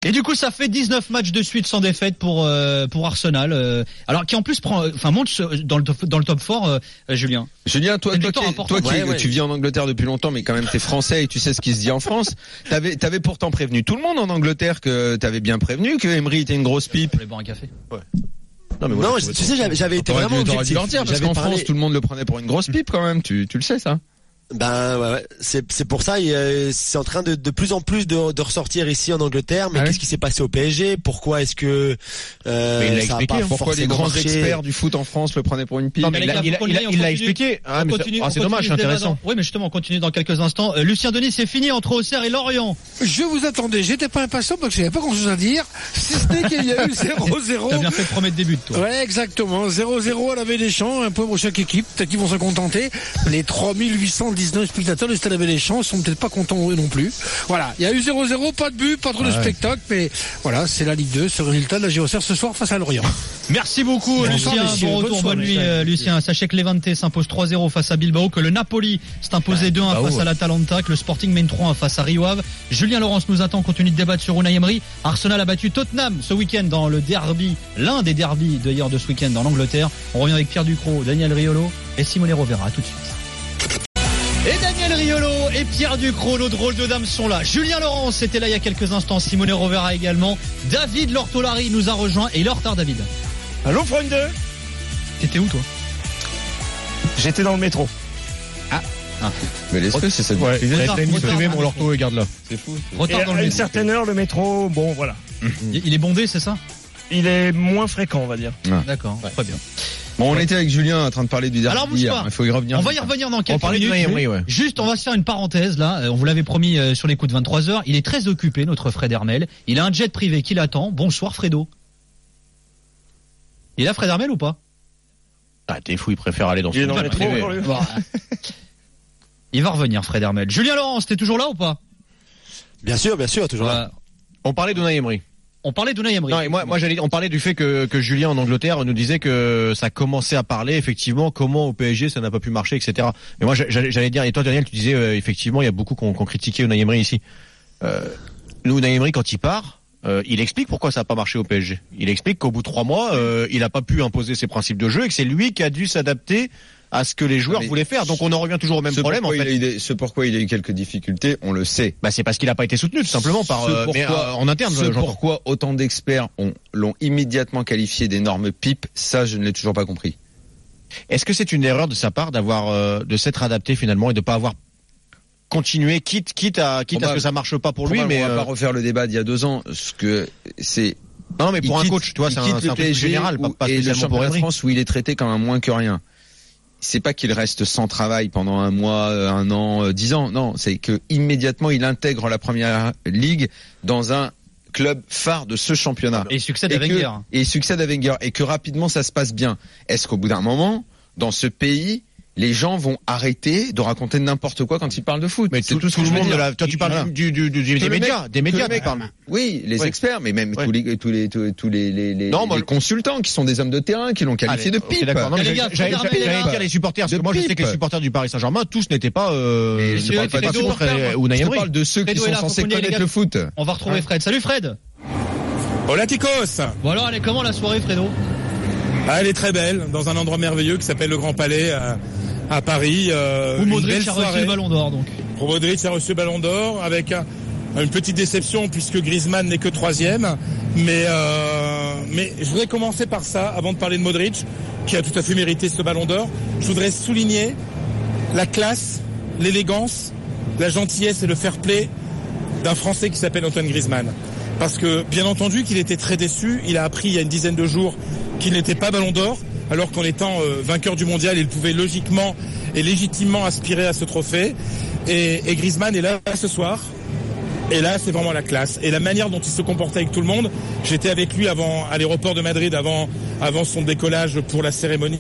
Et du coup, ça fait 19 matchs de suite sans défaite pour Arsenal. Alors qui en plus monte dans le top 4, Julien. Julien, toi tu vis en Angleterre depuis longtemps, mais quand même t'es français et tu sais ce qui se dit en France. T'avais pourtant prévenu tout le monde en Angleterre que t'avais bien prévenu que Emery était une grosse pipe. Pour aller boire un café. Ouais. Non, tu sais, j'avais été vraiment objectif. Parce qu'en France, tout le monde le prenait pour une grosse pipe quand même. Tu le sais ça. Ben ouais, c'est pour ça c'est en train de plus en plus de ressortir ici en Angleterre. Mais qu'est-ce qui s'est passé au PSG? Pourquoi est-ce que mais il l'a expliqué. Pourquoi les grands experts du foot en France le prenaient pour une pipe? Non, mais il l'a expliqué. C'est dommage, c'est intéressant. Oui, mais justement, on continue dans quelques instants. Lucien Denis, c'est fini entre Auxerre et Lorient. Je vous attendais, j'étais pas impatient parce que j'avais pas grand chose à dire. Si ce n'est qu'il y a eu 0-0. T'as bien fait de promettre des buts, toi. Ouais, exactement. 0-0 à la Baie des Champs, un point pour chaque équipe. Peut-être qu'ils vont se contenter. Les 3819 spectateurs du Stade de la Baie des Champs sont peut-être pas contents eux non plus. Voilà. Il y a eu 0-0, pas de but, pas trop de spectacle, mais voilà, c'est la Ligue 2, ce résultat de la JOCR ce soir face à Lorient. Merci beaucoup, Lucien. Bon retour, bonne nuit, Lucien. Sachez que Levante s'impose 3-0 face à Bilbao, que le Napoli s'est imposé 2-1 face à l'Atalanta, que le Sporting mène 3-1 face à Rio Ave. Julien Laurence nous attend, continue de débattre sur Unai Emery. Arsenal a battu Tottenham ce week-end dans le derby, l'un des derbys d'ailleurs de ce week-end dans l'Angleterre. On revient avec Pierre Ducrot, Daniel Riolo et Simone Rovera. À tout de suite. Et Daniel Riolo et Pierre Ducrot, nos drôles de dames sont là. Julien Laurence était là il y a quelques instants, Simone Rovera également. David Lortolari nous a rejoint et il est en retard, David. Allô, Freunde. T'étais où, toi? J'étais dans le métro. Mais l'esprit, c'est ça. Ouais, mon Lorto et garde là. C'est fou. Retard dans le à une métro. certaine heure, le métro, bon, voilà. Il est bondé, c'est ça? Il est moins fréquent, on va dire. D'accord, très bien. Bon, on était avec Julien en train de parler du derby. Alors, bouge pas. Il faut y revenir. On va y revenir dans quelques minutes. Juste, on va se faire une parenthèse, là. On vous l'avait promis sur les coups de 23h. Il est très occupé, notre Fred Hermel. Il a un jet privé qui l'attend. Bonsoir, Fredo. Il est là, Fred Hermel, ou pas? Ah, t'es fou, il préfère aller dans son jet privé. Il va revenir, Fred Hermel. Julien Laurence, t'es toujours là ou pas? Bien sûr, toujours là. On parlait d'Unai Emery. On parlait d'Unai Emery. Non, et on parlait du fait que Julien en Angleterre nous disait que ça commençait à parler effectivement comment au PSG ça n'a pas pu marcher, etc. Mais moi j'allais dire, et toi Daniel tu disais effectivement il y a beaucoup qui ont critiqué Unai Emery ici. Nous Unai Emery quand il part, il explique pourquoi ça n'a pas marché au PSG. Il explique qu'au bout de 3 mois il n'a pas pu imposer ses principes de jeu et que c'est lui qui a dû s'adapter à ce que les joueurs voulaient faire. Donc on en revient toujours au même problème en fait. Ce pourquoi il a eu quelques difficultés, on le sait. C'est parce qu'il n'a pas été soutenu tout simplement par en interne. Pourquoi autant d'experts l'ont immédiatement qualifié d'énorme pipe, ça je ne l'ai toujours pas compris. Est-ce que c'est une erreur de sa part de s'être adapté finalement et de pas avoir continué quitte à ce que ça marche pas pour lui, mais on va pas refaire le débat d'il y a 2 ans, ce que c'est. Non mais pour un coach, tu vois, c'est un truc général, pas et le spécialement pour championnat de Emery. France où il est traité comme un moins que rien. C'est pas qu'il reste sans travail pendant 1 mois, 1 an, 10 ans. Non, c'est que immédiatement il intègre la première ligue dans un club phare de ce championnat. Et il succède à Wenger. Et que rapidement ça se passe bien. Est-ce qu'au bout d'un moment, dans ce pays, les gens vont arrêter de raconter n'importe quoi quand ils parlent de foot? Mais c'est tout ce que je veux dire. Toi, tu parles des médias, tu parles. Oui, les experts, mais même tous les consultants qui sont des hommes de terrain, qui l'ont qualifié de pipe. J'allais dire les supporters, parce que moi, je sais que les supporters du Paris Saint-Germain, tous n'étaient pas, Unai Emery. Je parle de ceux qui sont censés connaître le foot. On va retrouver Fred. Salut Fred. Hola Ticos. Bon alors, elle est comment la soirée, Fredo? Elle est très belle, dans un endroit merveilleux qui s'appelle le Grand Palais à Paris. Où Modric a reçu le Ballon d'Or, donc. Modric a reçu le Ballon d'Or avec une petite déception puisque Griezmann n'est que 3e. Mais je voudrais commencer par ça, avant de parler de Modric, qui a tout à fait mérité ce Ballon d'Or. Je voudrais souligner la classe, l'élégance, la gentillesse et le fair play d'un Français qui s'appelle Antoine Griezmann. Parce que, bien entendu, qu'il était très déçu. Il a appris il y a une dizaine de jours qu'il n'était pas Ballon d'Or, alors qu'en étant vainqueur du mondial, il pouvait logiquement et légitimement aspirer à ce trophée. Et Griezmann est là ce soir. Et là, c'est vraiment la classe. Et la manière dont il se comportait avec tout le monde. J'étais avec lui à l'aéroport de Madrid avant son décollage pour la cérémonie.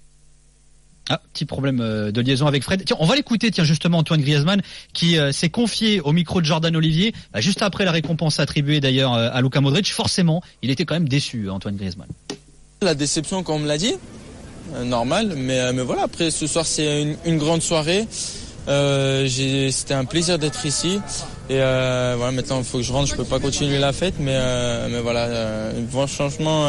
Ah, petit problème de liaison avec Fred. Tiens, on va l'écouter, justement, Antoine Griezmann, qui s'est confié au micro de Jordan Olivier, juste après la récompense attribuée d'ailleurs à Luka Modric. Forcément, il était quand même déçu, Antoine Griezmann. La déception, comme on me l'a dit, normal, mais voilà, après ce soir c'est une grande soirée. C'était un plaisir d'être ici. Et voilà, maintenant il faut que je rentre. Je peux pas continuer la fête, mais voilà. Franchement,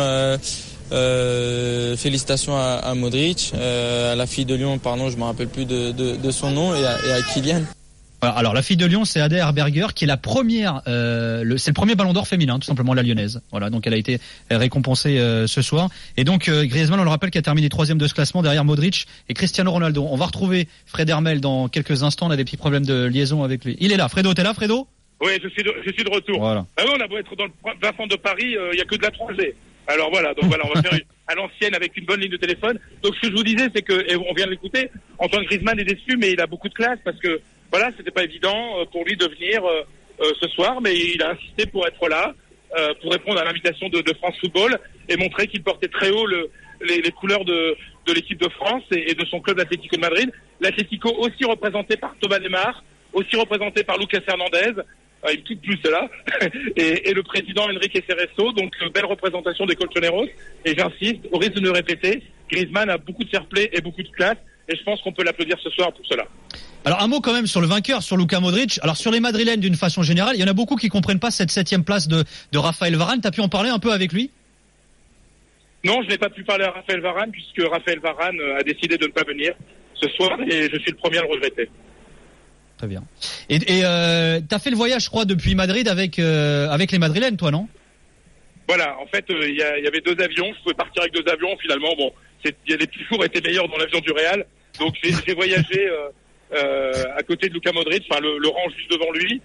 félicitations à Modric, à la fille de Lyon, pardon, je me rappelle plus de son nom, et à Kylian. Alors la fille de Lyon, c'est Ada Herberger, qui est la première, c'est le premier Ballon d'Or féminin, tout simplement, la lyonnaise. Voilà, donc elle a été récompensée ce soir. Et donc Griezmann, on le rappelle, qui a terminé 3e de ce classement derrière Modric et Cristiano Ronaldo. On va retrouver Fred Hermel dans quelques instants. On a des petits problèmes de liaison avec lui. Il est là. Fredo, t'es là, Fredo? Oui, je suis de retour. Voilà. Ah oui, on a beau être dans le bassin de Paris, il y a que de la 3G. Alors voilà, donc voilà, on va faire à l'ancienne avec une bonne ligne de téléphone. Donc ce que je vous disais, c'est que, et on vient de l'écouter, Antoine Griezmann est déçu, mais il a beaucoup de classe parce que voilà, c'était pas évident pour lui de venir ce soir, mais il a insisté pour être là, pour répondre à l'invitation de France Football et montrer qu'il portait très haut les couleurs de l'équipe de France et de son club l'Atlético de Madrid. L'Atlético aussi représenté par Thomas Lemar, aussi représenté par Lucas Hernandez, il me quitte plus cela, et le président Enrique Cerezo, donc belle représentation des Colchoneros. Et j'insiste, au risque de me répéter, Griezmann a beaucoup de fair play et beaucoup de classe, et je pense qu'on peut l'applaudir ce soir pour cela. Alors un mot quand même sur le vainqueur, sur Luka Modric. Alors sur les Madrilènes d'une façon générale, il y en a beaucoup qui comprennent pas cette 7e place de Raphaël Varane. T'as pu en parler un peu avec lui? Non, je n'ai pas pu parler à Raphaël Varane puisque Raphaël Varane a décidé de ne pas venir ce soir et je suis le premier à le regretter. Très bien. Et t'as fait le voyage, je crois, depuis Madrid avec les Madrilènes, toi, non? Voilà, en fait, il y avait 2 avions. Je pouvais partir avec 2 avions. Finalement, bon, les petits fours étaient meilleurs dans l'avion du Real. Donc j'ai voyagé à côté de Luka Modric, enfin le rang juste devant lui.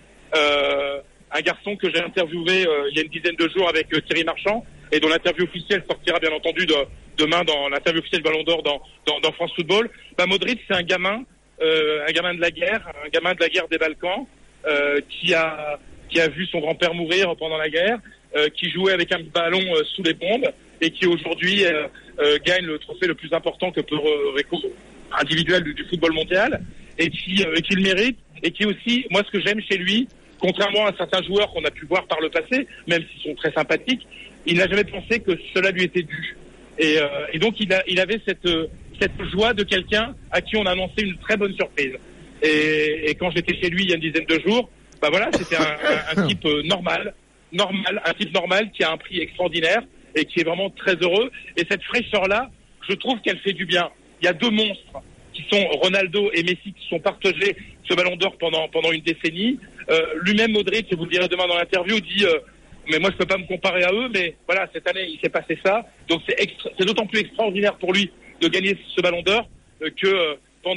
Un garçon que j'ai interviewé il y a une dizaine de jours avec Thierry Marchand et dont l'interview officielle sortira bien entendu demain dans l'interview officielle Ballon d'Or dans France Football. Modric, c'est un gamin de la guerre, des Balkans, qui a vu son grand-père mourir pendant la guerre, qui jouait avec un ballon sous les bombes et qui aujourd'hui gagne le trophée le plus important que peut individuel du football mondial et qui le mérite et qui aussi, moi ce que j'aime chez lui, contrairement à certains joueurs qu'on a pu voir par le passé, même s'ils sont très sympathiques, il n'a jamais pensé que cela lui était dû. Et donc il avait cette joie de quelqu'un à qui on a annoncé une très bonne surprise. Et quand j'étais chez lui il y a une dizaine de jours, voilà, c'était un type normal, un type normal qui a un prix extraordinaire et qui est vraiment très heureux. Et cette fraîcheur-là, je trouve qu'elle fait du bien. Il y a 2 monstres qui sont Ronaldo et Messi qui sont partagés ce Ballon d'Or pendant une décennie. Lui-même, Modric, je vous le dirai demain dans l'interview, dit mais moi je peux pas me comparer à eux, mais voilà, cette année il s'est passé ça. Donc c'est d'autant plus extraordinaire pour lui de gagner ce Ballon d'Or que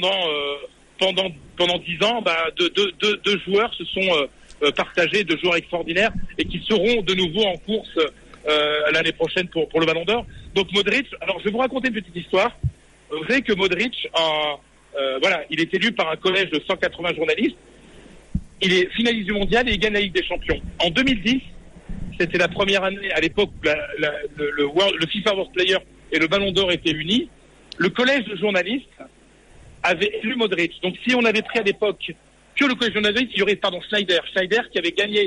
pendant 10 ans, deux joueurs se sont partagés, 2 joueurs extraordinaires et qui seront de nouveau en course l'année prochaine pour le Ballon d'Or. Donc Modric, alors je vais vous raconter une petite histoire. Vous savez que Modric, il est élu par un collège de 180 journalistes. Il est finaliste du mondial et il gagne la Ligue des Champions. En 2010, c'était la première année à l'époque où le FIFA World Player et le Ballon d'Or étaient unis. Le collège de journalistes avait élu Modric. Donc si on avait pris à l'époque que le collège de journalistes, il y aurait Schneider qui avait gagné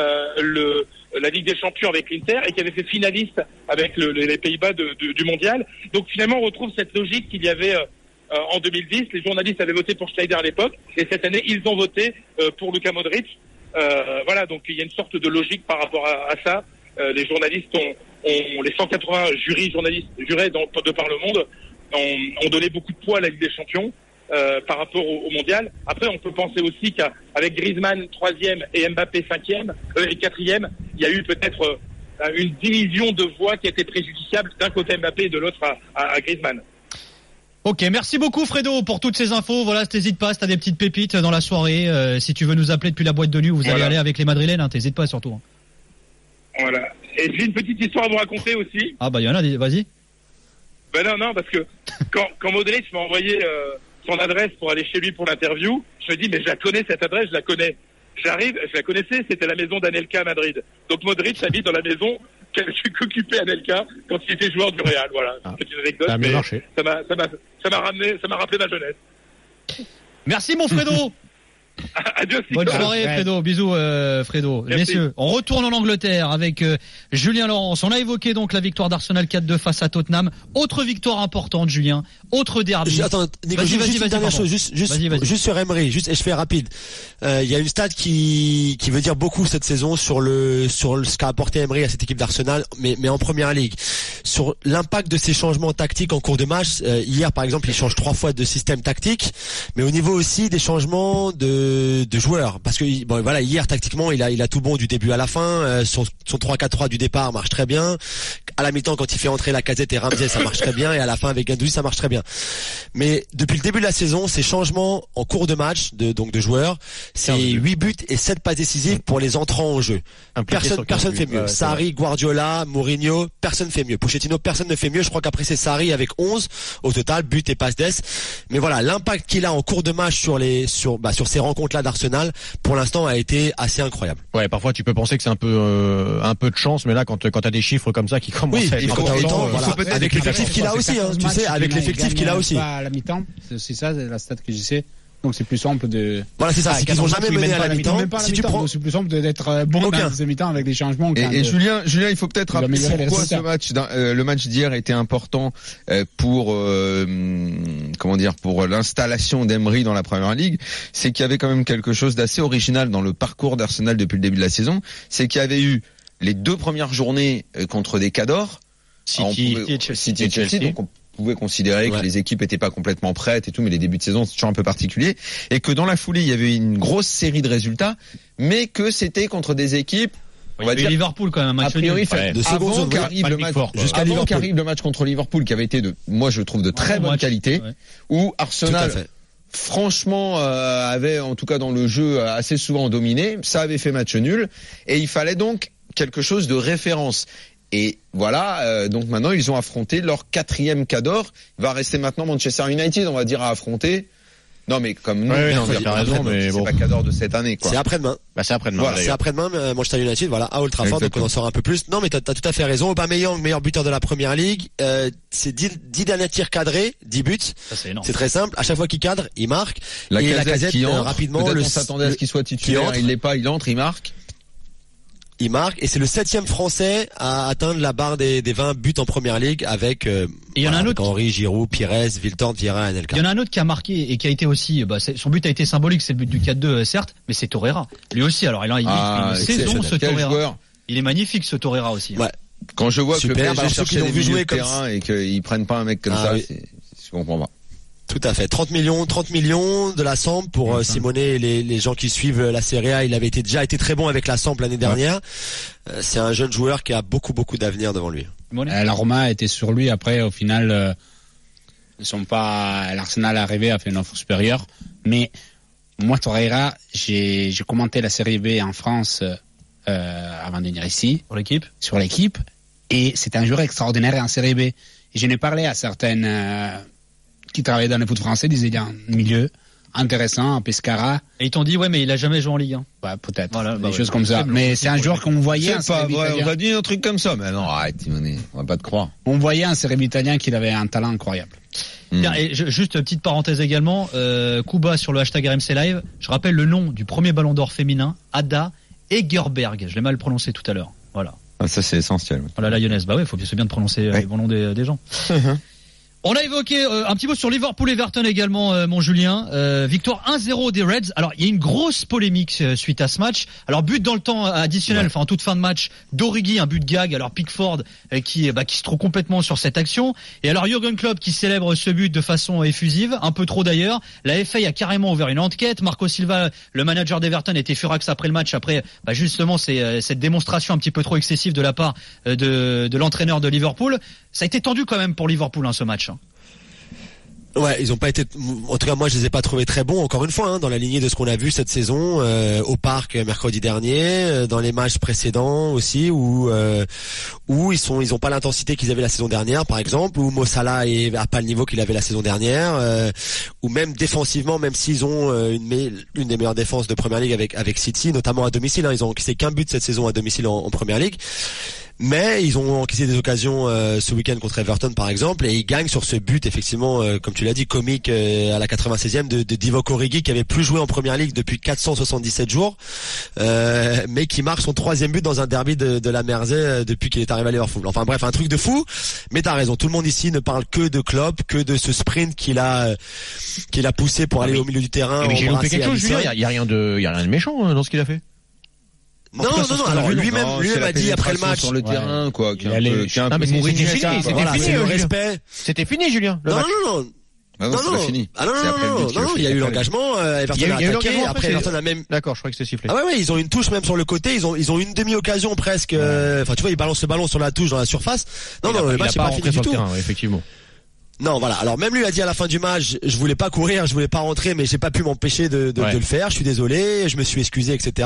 la Ligue des Champions avec l'Inter et qui avait fait finaliste avec les Pays-Bas du mondial. Donc finalement on retrouve cette logique qu'il y avait en 2010. Les journalistes avaient voté pour Schneider à l'époque et cette année ils ont voté pour Luka Modric. Voilà, donc il y a une sorte de logique par rapport à ça. Les journalistes les 180 jurés de par le monde ont donné beaucoup de poids à la Ligue des Champions par rapport au mondial. Après, on peut penser aussi qu'avec Griezmann 3e et Mbappé 5e et 4e, il y a eu peut-être une division de voix qui a été préjudiciable d'un côté Mbappé et de l'autre à Griezmann. Ok, merci beaucoup Fredo pour toutes ces infos. Voilà, t'hésites pas, si t'as des petites pépites dans la soirée, si tu veux nous appeler depuis la boîte de nuit où vous allez aller avec les Madrilènes, t'hésites pas surtout. Voilà. Et j'ai une petite histoire à vous raconter aussi. Ah il y en a, vas-y. Non, parce que quand Modric m'a envoyé son adresse pour aller chez lui pour l'interview, je me dis mais je la connais cette adresse, je la connais. J'arrive, je la connaissais, c'était la maison d'Anelka à Madrid. Donc Modric habite dans la maison qu'occupait Anelka quand il était joueur du Real. Voilà, c'est une anecdote. Ça m'a rappelé ma jeunesse. Merci mon Fredo. Adieu. Bonne soirée, Fredo. Bisous, Fredo. Merci. Messieurs, on retourne en Angleterre avec Julien Laurence. On a évoqué donc la victoire d'Arsenal 4-2 face à Tottenham. Autre victoire importante, Julien. Autre derby. Attends, Nico, juste une dernière chose, juste sur Emery, et je fais rapide. Il y a une stat qui veut dire beaucoup cette saison sur ce qu'a apporté Emery à cette équipe d'Arsenal, mais en première ligue. Sur l'impact de ces changements tactiques en cours de match. Hier, par exemple, il change 3 fois de système tactique, mais au niveau aussi des changements de joueurs, parce que voilà, hier tactiquement il a tout bon du début à la fin. Son 3-4-3 du départ marche très bien. À la mi-temps, quand il fait entrer Lacazette et Ramsey, ça marche très bien, et à la fin avec Guendouzi, ça marche très bien. Mais depuis le début de la saison, ces changements en cours de match de joueurs, c'est 8 buts et 7 passes décisives pour les entrants en jeu. Personne fait mieux. Sarri, Guardiola, Mourinho, personne fait mieux. Pochettino, personne ne fait mieux. Je crois qu'après c'est Sarri avec 11 au total, buts et passes d'ess. Mais voilà, l'impact qu'il a en cours de match sur ces rencontres-là d'Arsenal, pour l'instant, a été assez incroyable. Ouais, parfois tu peux penser que c'est un peu de chance, mais là quand t'as des chiffres comme ça qui commencent à être voilà. Avec l'effectif qu'il a aussi, tu sais, avec l'effectif qu'il a aussi. À la mi-temps, c'est ça, c'est la stat que je sais. Donc c'est plus simple de. Voilà, c'est ça. C'est qu'ils ont jamais mené à la mi-temps. Si tu prends, c'est plus simple d'être bon dans la mi-temps avec des changements. Et Julien, il faut peut-être rappeler pourquoi le match d'hier était important pour pour l'installation d'Emery dans la Première Ligue. C'est qu'il y avait quand même quelque chose d'assez original dans le parcours d'Arsenal depuis le début de la saison. C'est qu'il y avait eu les 2 premières journées contre des cadors, City et Chelsea. Donc on pouvait considérer que les équipes étaient pas complètement prêtes et tout, mais les débuts de saison c'est toujours un peu particulier, et que dans la foulée il y avait une grosse série de résultats, mais que c'était contre des équipes, on va dire Liverpool quand même, a priori avant qu'arrive le match contre Liverpool, qui avait été moi je trouve de très bonne qualité, où Arsenal franchement avait en tout cas dans le jeu assez souvent dominé, ça avait fait match nul, et il fallait donc quelque chose de référence. Et voilà, donc maintenant ils ont affronté leur 4e cador. Il va rester maintenant Manchester United, on va dire, à affronter. Non mais comme nous, t'as raison, mais c'est pas cador de cette année, quoi. C'est après-demain. C'est après-demain. Voilà, c'est après-demain, Manchester United, voilà, à Old Trafford, donc on en saura un peu plus. Non mais t'as tout à fait raison. Aubameyang, meilleur buteur de la Première Ligue. C'est 10 derniers tirs cadrés, 10 buts. Ça, c'est très simple. À chaque fois qu'il cadre, il marque. Et Lacazette qui entre, rapidement, on s'attendait à ce qu'il soit titulaire. Il l'est pas, il entre, il marque. Il marque, et c'est le 7e Français à atteindre la barre des 20 buts en Première Ligue avec Henry, Giroud, Pires, Wiltord, Vieira, Anelka. Il y en a un autre qui a marqué et qui a été aussi, son but a été symbolique, c'est le but du 4-2 certes, mais c'est Torreira. Lui aussi, alors il a une saison, ce Torreira. Il est magnifique, ce Torreira aussi. Ouais. Quand je vois que le PSG cherche des milieux de terrain et qu'ils prennent pas un mec comme ça, je comprends pas. Tout à fait. 30 millions de la Samp pour Simone et les gens qui suivent la Serie A. Il avait déjà été très bon avec la Samp l'année dernière. C'est un jeune joueur qui a beaucoup d'avenir devant lui. La Roma était sur lui. Après, au final, l'Arsenal est arrivé, a fait une offre supérieure. Mais moi, Torreira, j'ai commenté la Série B en France avant de venir ici. Sur l'équipe. Et c'est un joueur extraordinaire en Série B. Et je n'ai parlé à certaines qui travaillaient dans le foot français, disaient il y a un milieu intéressant, un Pescara. Et ils t'ont dit mais il a jamais joué en Ligue 1. Ouais, peut-être. Voilà, des choses comme ça. Mais c'est un joueur qu'on voyait. C'est pas vrai, on va dire un truc comme ça. Mais non, arrête, on va pas te croire. On voyait un cérébral italien qu'il avait un talent incroyable. Bien, et juste petite parenthèse également, Kuba sur le hashtag RMC Live. Je rappelle le nom du premier Ballon d'Or féminin, Ada Egerberg. Je l'ai mal prononcé tout à l'heure. Voilà. Ah, ça c'est essentiel. Voilà, la lyonnaise. Bah ouais, faut bien prononcer les bons noms des gens. On a évoqué un petit mot sur Liverpool-Everton également, mon Julien. Victoire 1-0 des Reds. Alors, il y a une grosse polémique suite à ce match. Alors, but dans le temps additionnel, en toute fin de match, d'Origi, un but de gag. Alors, Pickford qui se trouve complètement sur cette action. Et alors, Jürgen Klopp qui célèbre ce but de façon effusive, un peu trop d'ailleurs. La FA a carrément ouvert une enquête. Marco Silva, le manager d'Everton, était furax après le match. Après, justement, c'est cette démonstration un petit peu trop excessive de la part de l'entraîneur de Liverpool. Ça a été tendu quand même pour Liverpool, ce match. Ouais, ils ont pas été. En tout cas, moi, je les ai pas trouvés très bons. Encore une fois, dans la lignée de ce qu'on a vu cette saison au parc mercredi dernier, dans les matchs précédents aussi, où ils ont pas l'intensité qu'ils avaient la saison dernière, par exemple, où Mo Salah a pas le niveau qu'il avait la saison dernière, ou même défensivement, même s'ils ont une des meilleures défenses de Première Ligue avec City, notamment à domicile. Ils ont encaissé qu'un but cette saison à domicile en Première Ligue. Mais ils ont encaissé des occasions ce week-end contre Everton par exemple, et ils gagnent sur ce but effectivement, comme tu l'as dit, comique à la 96e de Divock Origi, qui avait plus joué en première ligue depuis 477 jours, mais qui marque son 3e but dans un derby de la Mersey depuis qu'il est arrivé à Liverpool. Enfin bref, un truc de fou. Mais t'as raison, tout le monde ici ne parle que de Klopp, que de ce sprint qu'il a poussé pour aller au milieu du terrain. Mais j'ai loupé quelque chose, Julien. Il y a rien de méchant dans ce qu'il a fait. Non. Alors lui-même a dit après le match sur le terrain, quoi. C'était le respect. C'était fini, Julien. Non. Non, c'est fini. Ah non, il y a eu l'engagement. Everton a attaqué. Après, Everton a même. D'accord, je crois que c'était sifflé. Ah ouais, ils ont une touche même sur le côté. Ils ont une demi-occasion presque. Enfin, tu vois, ils balancent le ballon sur la touche dans la surface. Non, le match n'est pas fini du tout. Effectivement. Non, voilà. Alors même lui a dit à la fin du match, je voulais pas courir, je voulais pas rentrer, mais j'ai pas pu m'empêcher de le faire. Je suis désolé, je me suis excusé, etc.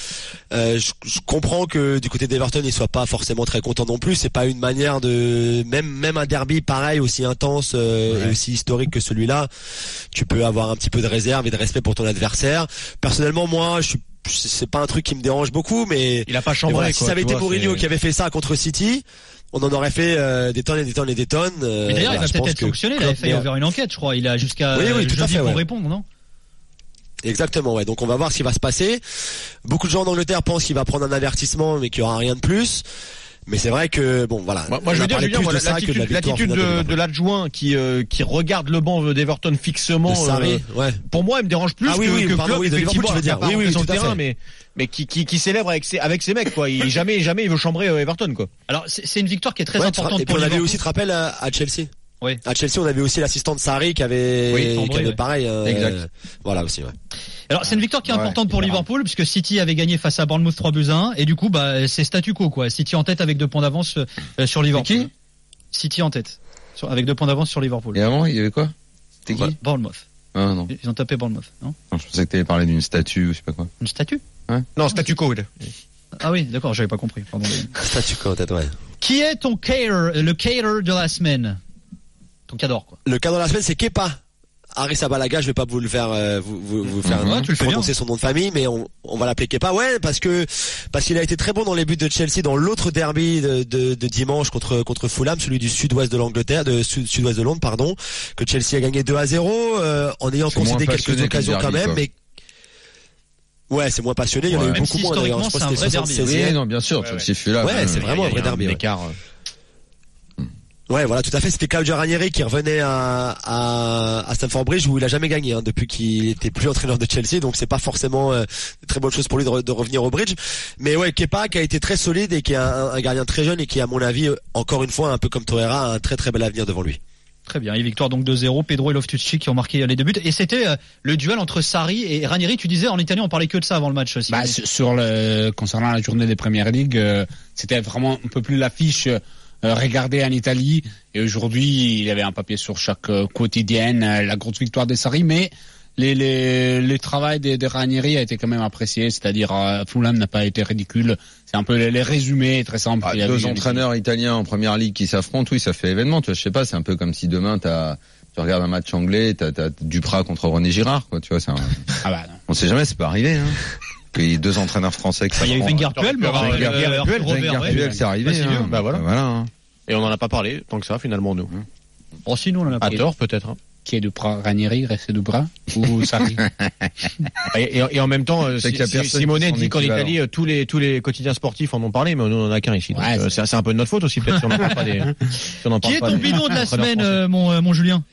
Je comprends que du côté d'Everton, il soit pas forcément très content non plus. C'est pas une manière de même un derby pareil aussi intense et aussi historique que celui-là. Tu peux avoir un petit peu de réserve et de respect pour ton adversaire. Personnellement, moi, c'est pas un truc qui me dérange beaucoup, mais il a pas chambré. Voilà, si ça avait été Mourinho qui avait fait ça contre City, on en aurait fait des tonnes et des tonnes et des tonnes. Mais d'ailleurs, il va peut-être être sanctionné. Il avait fait ouvrir une enquête, je crois. Il a jusqu'à jeudi pour répondre, non? Exactement, ouais. Donc on va voir ce qui va se passer. Beaucoup de gens en Angleterre pensent qu'il va prendre un avertissement, mais qu'il y aura rien de plus. Mais c'est vrai que bon, voilà. Moi je veux dire, Julien, l'attitude de l'adjoint qui regarde le banc d'Everton fixement. Pour moi, il me dérange plus que Klopp, effectivement, tu veux dire. Oui, sur le terrain, mais qui célèbre avec ses mecs, quoi. Jamais il veut chambrer Everton, quoi. Alors c'est une victoire qui est très importante et pour Liverpool. On avait aussi, tu te rappelles, à Chelsea. Oui. À Chelsea, on avait aussi l'assistant de Sarri qui avait pareil. Exact. Voilà aussi, ouais. Alors c'est une victoire qui est importante pour Liverpool puisque City avait gagné face à Bournemouth 3-1 et du coup c'est statu quo, quoi. City en tête avec 2 points d'avance sur Liverpool. City en tête avec 2 points d'avance sur Liverpool. Et avant il y avait quoi? C'était qui? Bournemouth. Ah non. Ils ont tapé Bournemouth, non? Je pensais que tu allais parler d'une statue ou je sais pas quoi. Une statue? Non, statu quo. Ah oui, d'accord, j'avais pas compris. Pardon. Statu quo, peut-être, ouais. Qui est ton le cater de la semaine? Ton cadre, quoi. Le cadre de la semaine, c'est Kepa. Haris Abalaga, je vais pas vous le faire, vous faire prononcer son nom de famille, mais on va l'appeler Kepa. Ouais, parce qu'il a été très bon dans les buts de Chelsea dans l'autre derby de dimanche contre Fulham, celui du sud-ouest de l'Angleterre, sud-ouest de Londres, pardon, que Chelsea a gagné 2-0, en ayant concédé quelques occasions quand même, mais ouais, c'est moins passionné, il y en a eu beaucoup moins d'ailleurs. Je pense que c'était 76e. Oui, non, bien sûr, Chelsea fut là. Ouais, c'est vraiment un vrai derby. Ouais, voilà, tout à fait. C'était Claudio Ranieri qui revenait à Stamford Bridge où il a jamais gagné depuis qu'il était plus entraîneur de Chelsea. Donc c'est pas forcément une très bonne chose pour lui de revenir au Bridge. Mais ouais, Kepa qui a été très solide et qui est un gardien très jeune et qui, à mon avis, encore une fois, un peu comme Torreira, a un très très bel avenir devant lui. Très bien, et victoire donc 2-0, Pedro et Loftus-Cheek qui ont marqué les 2 buts. Et c'était le duel entre Sarri et Ranieri. Tu disais en Italie, on parlait que de ça avant le match aussi. Concernant la journée des Premières Ligues, c'était vraiment un peu plus l'affiche regardée en Italie. Et aujourd'hui, il y avait un papier sur chaque quotidienne, la grosse victoire des Sarri, mais le travail de Ranieri a été quand même apprécié, c'est-à-dire Fulham n'a pas été ridicule. C'est un peu les résumés très simples. Deux entraîneurs italiens en première ligue qui s'affrontent, oui, ça fait événement. Tu vois, je sais pas, c'est un peu comme si demain tu regardes un match anglais, t'as Duprat contre René Girard, quoi. Tu vois, c'est on sait jamais, c'est pas arrivé. Hein. Qu'il y ait 2 entraîneurs français qui s'affrontent. Il y a eu Wenger-Puel, c'est arrivé. Hein. Voilà. Hein. Et on en a pas parlé tant que ça finalement nous. Bon, sinon on en a parlé. À tort peut-être. Hein. Qui est Duprat, Ranieri, resté Duprat ou Sarri? et en même temps, Simone dit qu'en Italie tous les quotidiens sportifs en ont parlé, mais nous on en a qu'un ici. Donc, c'est un peu de notre faute aussi peut-être si on n'en parle pas des. Qui est ton bidon de la semaine, mon Julien?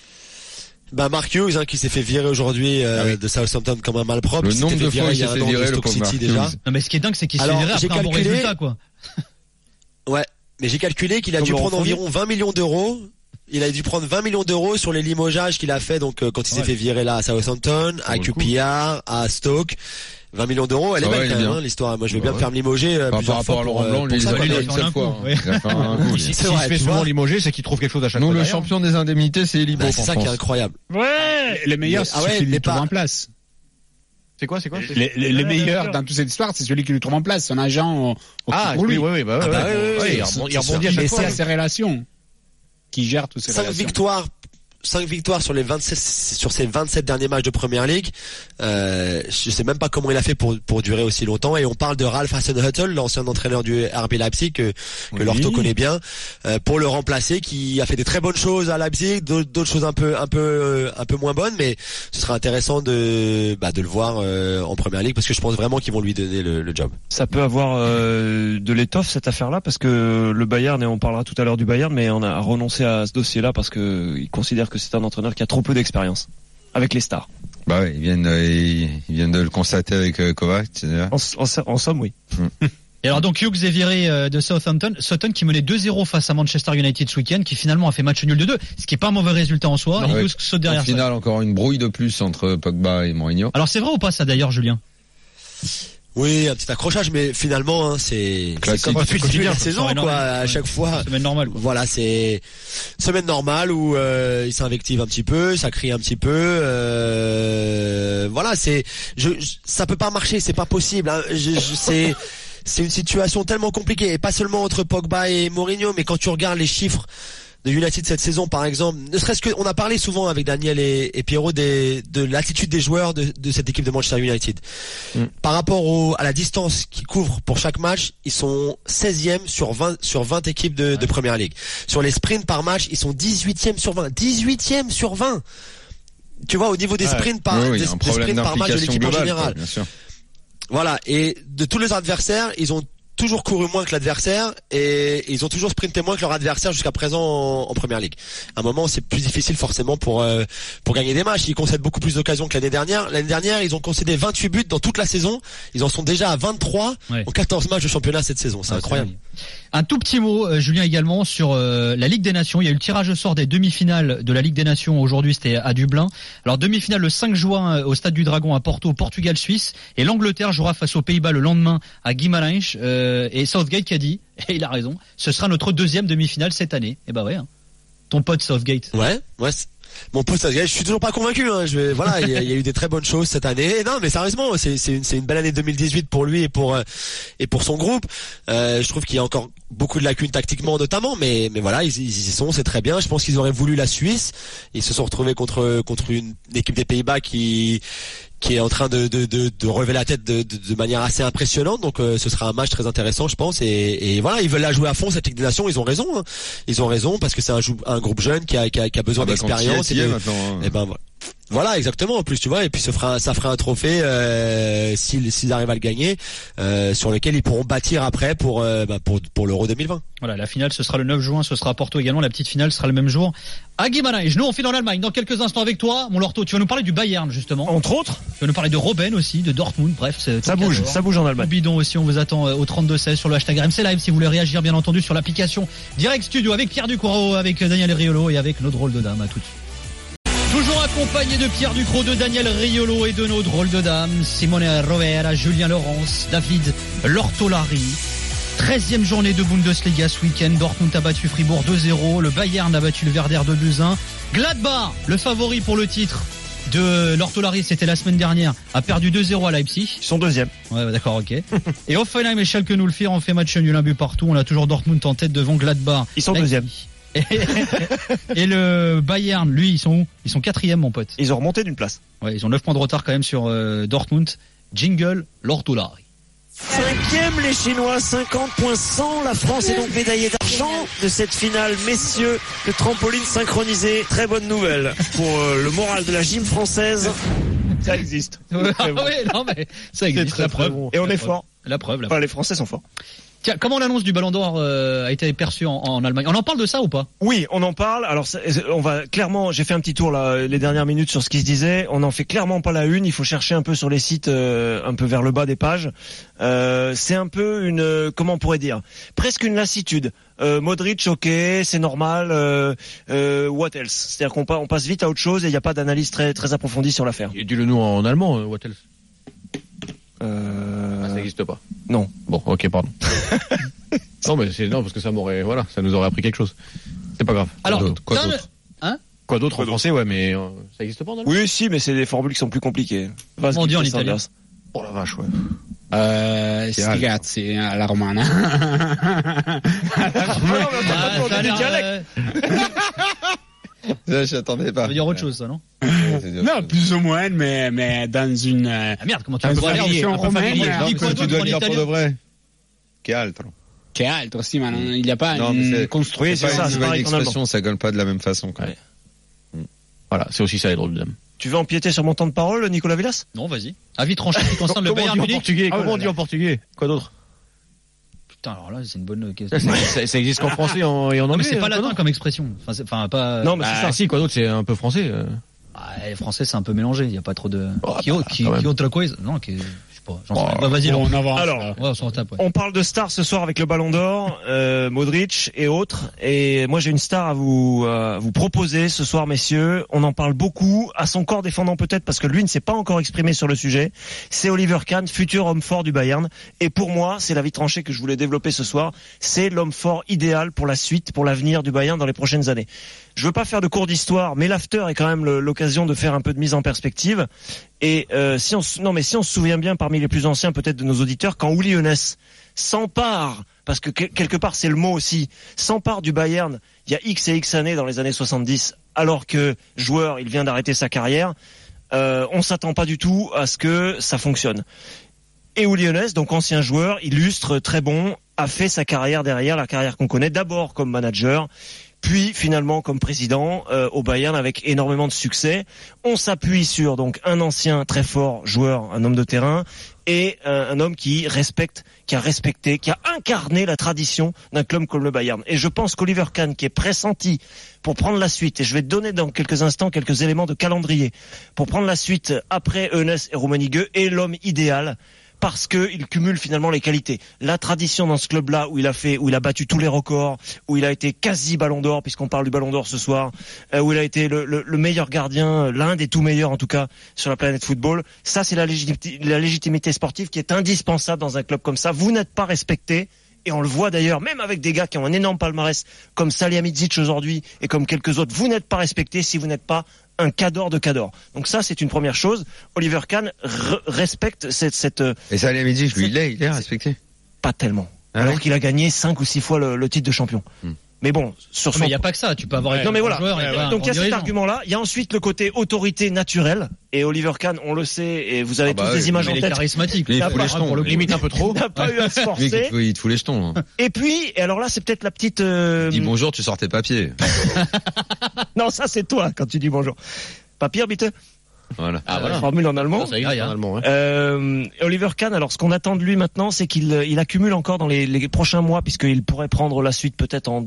Mark Hughes, qui s'est fait virer aujourd'hui de Southampton comme un malpropre. Le nombre de fois il s'est fait virer le Stoke City déjà. Non mais ce qui est dingue, c'est qu'il s'est viré après un bon résultat, quoi. Ouais, mais j'ai calculé qu'il a dû prendre environ 20 millions d'euros. Il a dû prendre 20 millions d'euros sur les limogeages qu'il a fait donc quand il s'est fait virer là à Southampton, à QPR, à Stoke. 20 millions d'euros, elle est belle quand même, l'histoire. Moi, je vais bien me faire me limoger plusieurs fois. Par rapport à Laurent Blanc, lui, il a fait une seule fois. Si il se fait souvent limoger, c'est qu'il trouve quelque chose à chaque fois. Nous, le champion des indemnités, c'est Eli Bourg. C'est ça qui est incroyable. Ouais! Les meilleurs, c'est celui qui lui trouve en place. C'est quoi? Les meilleurs dans toute cette histoire, c'est celui qui lui trouve en place, son agent. Oui, il rebondit à chaque fois. Et c'est à ses relations qui gère tous ces relations. 5 victoires 5 victoires sur ces 27 derniers matchs de Premier League. Je sais même pas comment il a fait pour durer aussi longtemps. Et on parle de Ralph Hasenhüttl, l'ancien entraîneur du RB Leipzig que Lorto connaît bien, pour le remplacer, qui a fait des très bonnes choses à Leipzig, d'autres choses un peu moins bonnes, mais ce sera intéressant de le voir en Premier League, parce que je pense vraiment qu'ils vont lui donner le job. Ça peut avoir de l'étoffe cette affaire-là, parce que le Bayern, et on parlera tout à l'heure du Bayern, mais on a renoncé à ce dossier-là parce que il considère que c'est un entraîneur qui a trop peu d'expérience avec les stars. Bah oui, ils viennent de le constater avec Kovac. En somme, oui. Et alors donc Hughes est viré de Southampton qui menait 2-0 face à Manchester United ce week-end, qui finalement a fait match nul de 2, ce qui est pas un mauvais résultat en soi. Non, Hughes saute derrière. Au final, encore une brouille de plus entre Pogba et Mourinho. Alors c'est vrai ou pas ça d'ailleurs, Julien? Oui, un petit accrochage, mais finalement, c'est comme depuis le début de la saison, quoi. À chaque fois. Semaine normale, quoi. Voilà, c'est semaine normale où il s'invective un petit peu, ça crie un petit peu. Voilà, ça peut pas marcher, c'est pas possible. Hein. C'est une situation tellement compliquée, et pas seulement entre Pogba et Mourinho, mais quand tu regardes les chiffres de United cette saison, par exemple, ne serait-ce que, on a parlé souvent avec Daniel et Pierrot de l'attitude des joueurs de cette équipe de Manchester United. Par rapport à la distance qu'ils couvrent pour chaque match, ils sont 16e sur 20 équipes de Premier League. Sur les sprints par match, ils sont 18e sur 20. 18e sur 20! Tu vois, au niveau des sprints par match de l'équipe en général. Bien sûr. Voilà. Et de tous les adversaires, ils ont toujours couru moins que l'adversaire, et ils ont toujours sprinté moins que leur adversaire jusqu'à présent en Premier League. À un moment, c'est plus difficile forcément pour gagner des matchs. Ils concèdent beaucoup plus d'occasions que l'année dernière. L'année dernière, ils ont concédé 28 buts dans toute la saison. Ils en sont déjà à 23 en 14 matchs de championnat cette saison. C'est incroyable. Un tout petit mot, Julien, également sur la Ligue des Nations. Il y a eu le tirage au sort des demi-finales de la Ligue des Nations. Aujourd'hui, c'était à Dublin. Alors, demi-finale le 5 juin au Stade du Dragon à Porto, Portugal-Suisse. Et l'Angleterre jouera face aux Pays-Bas le lendemain à Guimarães. Et Southgate qui a dit, et il a raison, ce sera notre deuxième demi-finale cette année. Et bah ouais, hein. Ton pote Southgate. Ouais. Mon pote Southgate, je suis toujours pas convaincu. Hein. Voilà, il y a eu des très bonnes choses cette année. Et non, mais sérieusement, c'est une belle année 2018 pour lui et pour son groupe. Je trouve qu'il y a encore beaucoup de lacunes tactiquement notamment, mais voilà, ils y sont, c'est très bien. Je pense qu'ils auraient voulu la Suisse. Ils se sont retrouvés contre une équipe des Pays-Bas qui est en train de relever la tête de manière assez impressionnante. Donc ce sera un match très intéressant, je pense. Et voilà, ils veulent la jouer à fond, cette Ligue des Nations. Ils ont raison. Hein. Ils ont raison, parce que c'est un groupe jeune qui a besoin d'expérience. Et ben voilà, exactement. En plus, tu vois, et puis ça fera un trophée s'ils arrivent à le gagner, sur lequel ils pourront bâtir après pour l'Euro 2020. Voilà, la finale ce sera le 9 juin, ce sera à Porto également. La petite finale sera le même jour à Guimarães. Nous on file en Allemagne dans quelques instants avec toi, mon Lorto. Tu vas nous parler du Bayern justement. Entre autres. Tu vas nous parler de Robben aussi, de Dortmund. Bref, ça bouge en Allemagne. Bidon aussi, on vous attend au 32-16 sur le hashtag RMC Live si vous voulez réagir, bien entendu, sur l'application Direct Studio avec Pierre Ducrot, avec Daniel Riolo et avec nos drôles de dames. À tout de suite. Toujours accompagné de Pierre Ducrot, de Daniel Riolo et de nos drôles de dames, Simone Rovera, Julien Laurence, David Lortolari. 13e journée de Bundesliga ce week-end. Dortmund a battu Fribourg 2-0. Le Bayern a battu le Werder 2-1. Gladbach, le favori pour le titre de Lortolari, c'était la semaine dernière, a perdu 2-0 à Leipzig. Ils sont deuxième. Ouais, d'accord, ok. Et Hoffenheim et Schalke 04 ont fait match nul, un but partout. On a toujours Dortmund en tête devant Gladbach. Ils sont deuxième. Et le Bayern, lui, ils sont où? Ils sont 4e, mon pote. Ils ont remonté d'une place. Ouais, ils ont 9 points de retard quand même sur Dortmund. Jingle Lortolari. 5e les Chinois, 50 points 100. La France est donc médaillée d'argent de cette finale, messieurs, de trampoline synchronisé. Très bonne nouvelle pour le moral de la gym française. Ça existe. Oui, non mais ça existe. La preuve. Bon. Et on est fort. La preuve. Enfin, les Français sont forts. Tiens, comment l'annonce du Ballon d'Or a été perçue en Allemagne? On en parle de ça ou pas? Oui, on en parle. Alors, on va clairement. J'ai fait un petit tour là les dernières minutes sur ce qui se disait. On n'en fait clairement pas la une. Il faut chercher un peu sur les sites, un peu vers le bas des pages. C'est un peu une, comment on pourrait dire, presque une lassitude. Modric, ok, c'est normal. What else? C'est-à-dire qu'on passe vite à autre chose et il n'y a pas d'analyse très très approfondie sur l'affaire. Et dis-le nous en allemand, what else? Ça n'existe pas. Non. Bon, ok, pardon. Non, parce que ça nous aurait appris quelque chose. C'est pas grave. Alors, quoi d'autre? Hein? Quoi d'autre en français, ouais, mais ça n'existe pas en allemand? Oui, si, mais c'est des formules qui sont plus compliquées. Comment on dit en italien? Oh la vache, ouais. Ragazzi, alla romana. Là, je n'attendais pas. Ça veut dire autre chose, ça, non? Non, plus ou moins, mais dans une. Ah merde, comment tu peux aller tradition romaine? Tu dois le dire pour de vrai. Che altro. Che altro, si, mais il n'y a pas une construit. C'est ça, c'est pas une expression, ça gueule pas de la même façon, quand même. Voilà, c'est aussi ça les drôles d'âme. Tu veux empiéter sur mon temps de parole, Nicolas Villas? Non, vas-y. Avis tranché qui concerne le Bayern Munich. Comment on dit en portugais? Quoi d'autre? Putain, alors là, c'est une bonne question. Ça existe qu'en français et en anglais. Mais c'est pas latin comme expression. Enfin, pas. Non, mais c'est ça. Si, quoi d'autre, c'est un peu français. Français, c'est un peu mélangé. Il y a pas trop de. Qui autre quiz? Non, vas-y, on avance. Alors, on parle de stars ce soir avec le Ballon d'Or, Modric et autres. Et moi, j'ai une star à vous proposer ce soir, messieurs. On en parle beaucoup, à son corps défendant peut-être, parce que lui ne s'est pas encore exprimé sur le sujet. C'est Oliver Kahn, futur homme fort du Bayern. Et pour moi, c'est l'avis tranché que je voulais développer ce soir. C'est l'homme fort idéal pour la suite, pour l'avenir du Bayern dans les prochaines années. Je veux pas faire de cours d'histoire, mais l'after est quand même l'occasion de faire un peu de mise en perspective. Et si on se souvient bien, parmi les plus anciens peut-être de nos auditeurs, quand Uli Hoeneß s'empare, parce que quelque part c'est le mot aussi, s'empare du Bayern il y a X et X années dans les années 70, alors que joueur, il vient d'arrêter sa carrière, on s'attend pas du tout à ce que ça fonctionne. Et Uli Hoeneß, donc ancien joueur, illustre, très bon, a fait sa carrière derrière, la carrière qu'on connaît, d'abord comme manager, puis finalement comme président au Bayern avec énormément de succès. On s'appuie sur donc un ancien très fort joueur, un homme de terrain, et un homme qui respecte, qui a respecté, qui a incarné la tradition d'un club comme le Bayern. Et je pense qu'Oliver Kahn, qui est pressenti pour prendre la suite, et je vais te donner dans quelques instants quelques éléments de calendrier, pour prendre la suite après Hoeneß et Rummenigge, est l'homme idéal, parce que il cumule finalement les qualités. La tradition dans ce club-là où il a battu tous les records, où il a été quasi Ballon d'Or, puisqu'on parle du Ballon d'Or ce soir, où il a été le meilleur gardien, l'un des tout meilleurs en tout cas sur la planète football. Ça, c'est la légitimité sportive qui est indispensable dans un club comme ça. Vous n'êtes pas respecté. Et on le voit d'ailleurs, même avec des gars qui ont un énorme palmarès, comme Salihamidzic aujourd'hui, et comme quelques autres, vous n'êtes pas respecté si vous n'êtes pas un cador de cador. Donc ça, c'est une première chose. Oliver Kahn respecte cette... Et Salihamidzic, lui, il est respecté. Pas tellement. Alors qu'il a gagné 5 ou 6 fois le titre de champion. Mais bon, sur son... Mais il n'y a pas que ça, tu peux avoir non mais voilà. Donc il y a cet argument-là. Il y a ensuite le côté autorité naturelle. Et Oliver Kahn, on le sait, et vous avez tous des images en tête. Il est charismatique. Il fout les jetons. Limite un peu trop. Il n'a pas eu à se forcer. Il te fout les jetons. Et puis, et alors là, c'est peut-être la petite... Dis bonjour, tu sors tes papiers. Non, ça c'est toi quand tu dis bonjour. Papier, bitte. Voilà. Formule en allemand. Ça existe en allemand, ouais. Oliver Kahn, alors ce qu'on attend de lui maintenant, c'est qu'il accumule encore dans les prochains mois, puisqu'il pourrait prendre la suite peut-être en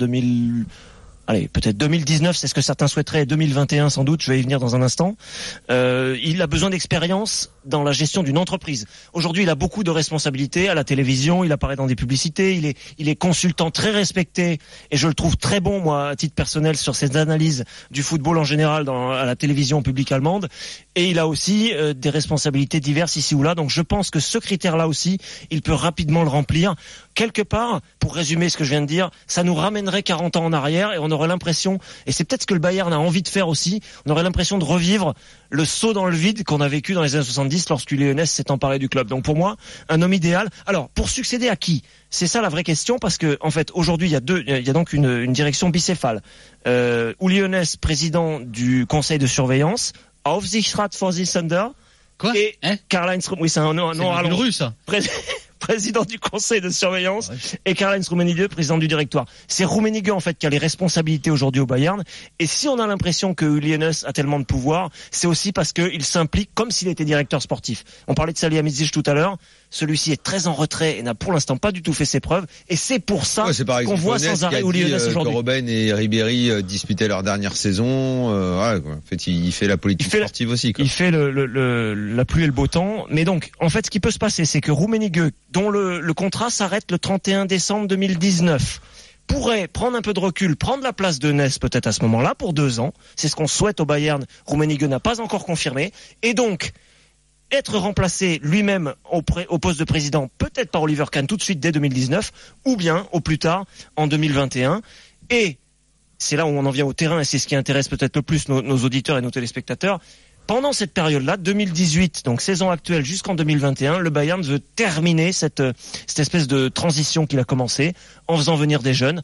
2019, c'est ce que certains souhaiteraient, 2021 sans doute, je vais y venir dans un instant. Il a besoin d'expérience dans la gestion d'une entreprise. Aujourd'hui, il a beaucoup de responsabilités à la télévision, il apparaît dans des publicités, il est consultant très respecté, et je le trouve très bon, moi, à titre personnel, sur ses analyses du football en général à la télévision publique allemande, et il a aussi des responsabilités diverses ici ou là, donc je pense que ce critère-là aussi, il peut rapidement le remplir. Quelque part, pour résumer ce que je viens de dire, ça nous ramènerait 40 ans en arrière, et on aurait l'impression, et c'est peut-être ce que le Bayern a envie de faire aussi, on aurait l'impression de revivre le saut dans le vide qu'on a vécu dans les années 70 lorsqu'Uli Hoeneß s'est emparé du club. Donc pour moi, un homme idéal. Alors, pour succéder à qui? C'est ça la vraie question, parce que en fait, aujourd'hui, il y a donc une direction bicéphale. Uli Hoeneß, président du conseil de surveillance, Aufsichtsratsvorsitzender, et Karl-Heinz Rummenigge, oui, c'est un nom russe. Président du conseil de surveillance, et Karl-Heinz Rummenigge, président du directoire. C'est Rummenigge, en fait, qui a les responsabilités aujourd'hui au Bayern. Et si on a l'impression que Uli Hoeneß a tellement de pouvoir, c'est aussi parce qu'il s'implique comme s'il était directeur sportif. On parlait de Salihamidzic tout à l'heure. Celui-ci est très en retrait et n'a pour l'instant pas du tout fait ses preuves. Et c'est pour ça qu'on voit sans arrêt Uli Hoeneß aujourd'hui. Que Robben et Ribéry disputaient leur dernière saison. En fait, il fait la politique sportive aussi. Il fait la pluie et le beau temps. Mais donc, en fait, ce qui peut se passer, c'est que Rummenigge, dont le contrat s'arrête le 31 décembre 2019, pourrait prendre un peu de recul, prendre la place de Hoeneß peut-être à ce moment-là pour 2 ans. C'est ce qu'on souhaite au Bayern. Rummenigge n'a pas encore confirmé. Et donc, être remplacé lui-même au poste de président, peut-être par Oliver Kahn tout de suite dès 2019, ou bien au plus tard en 2021. Et c'est là où on en vient au terrain, et c'est ce qui intéresse peut-être le plus nos auditeurs et nos téléspectateurs. Pendant cette période-là, 2018, donc saison actuelle jusqu'en 2021, le Bayern veut terminer cette espèce de transition qu'il a commencé en faisant venir des jeunes.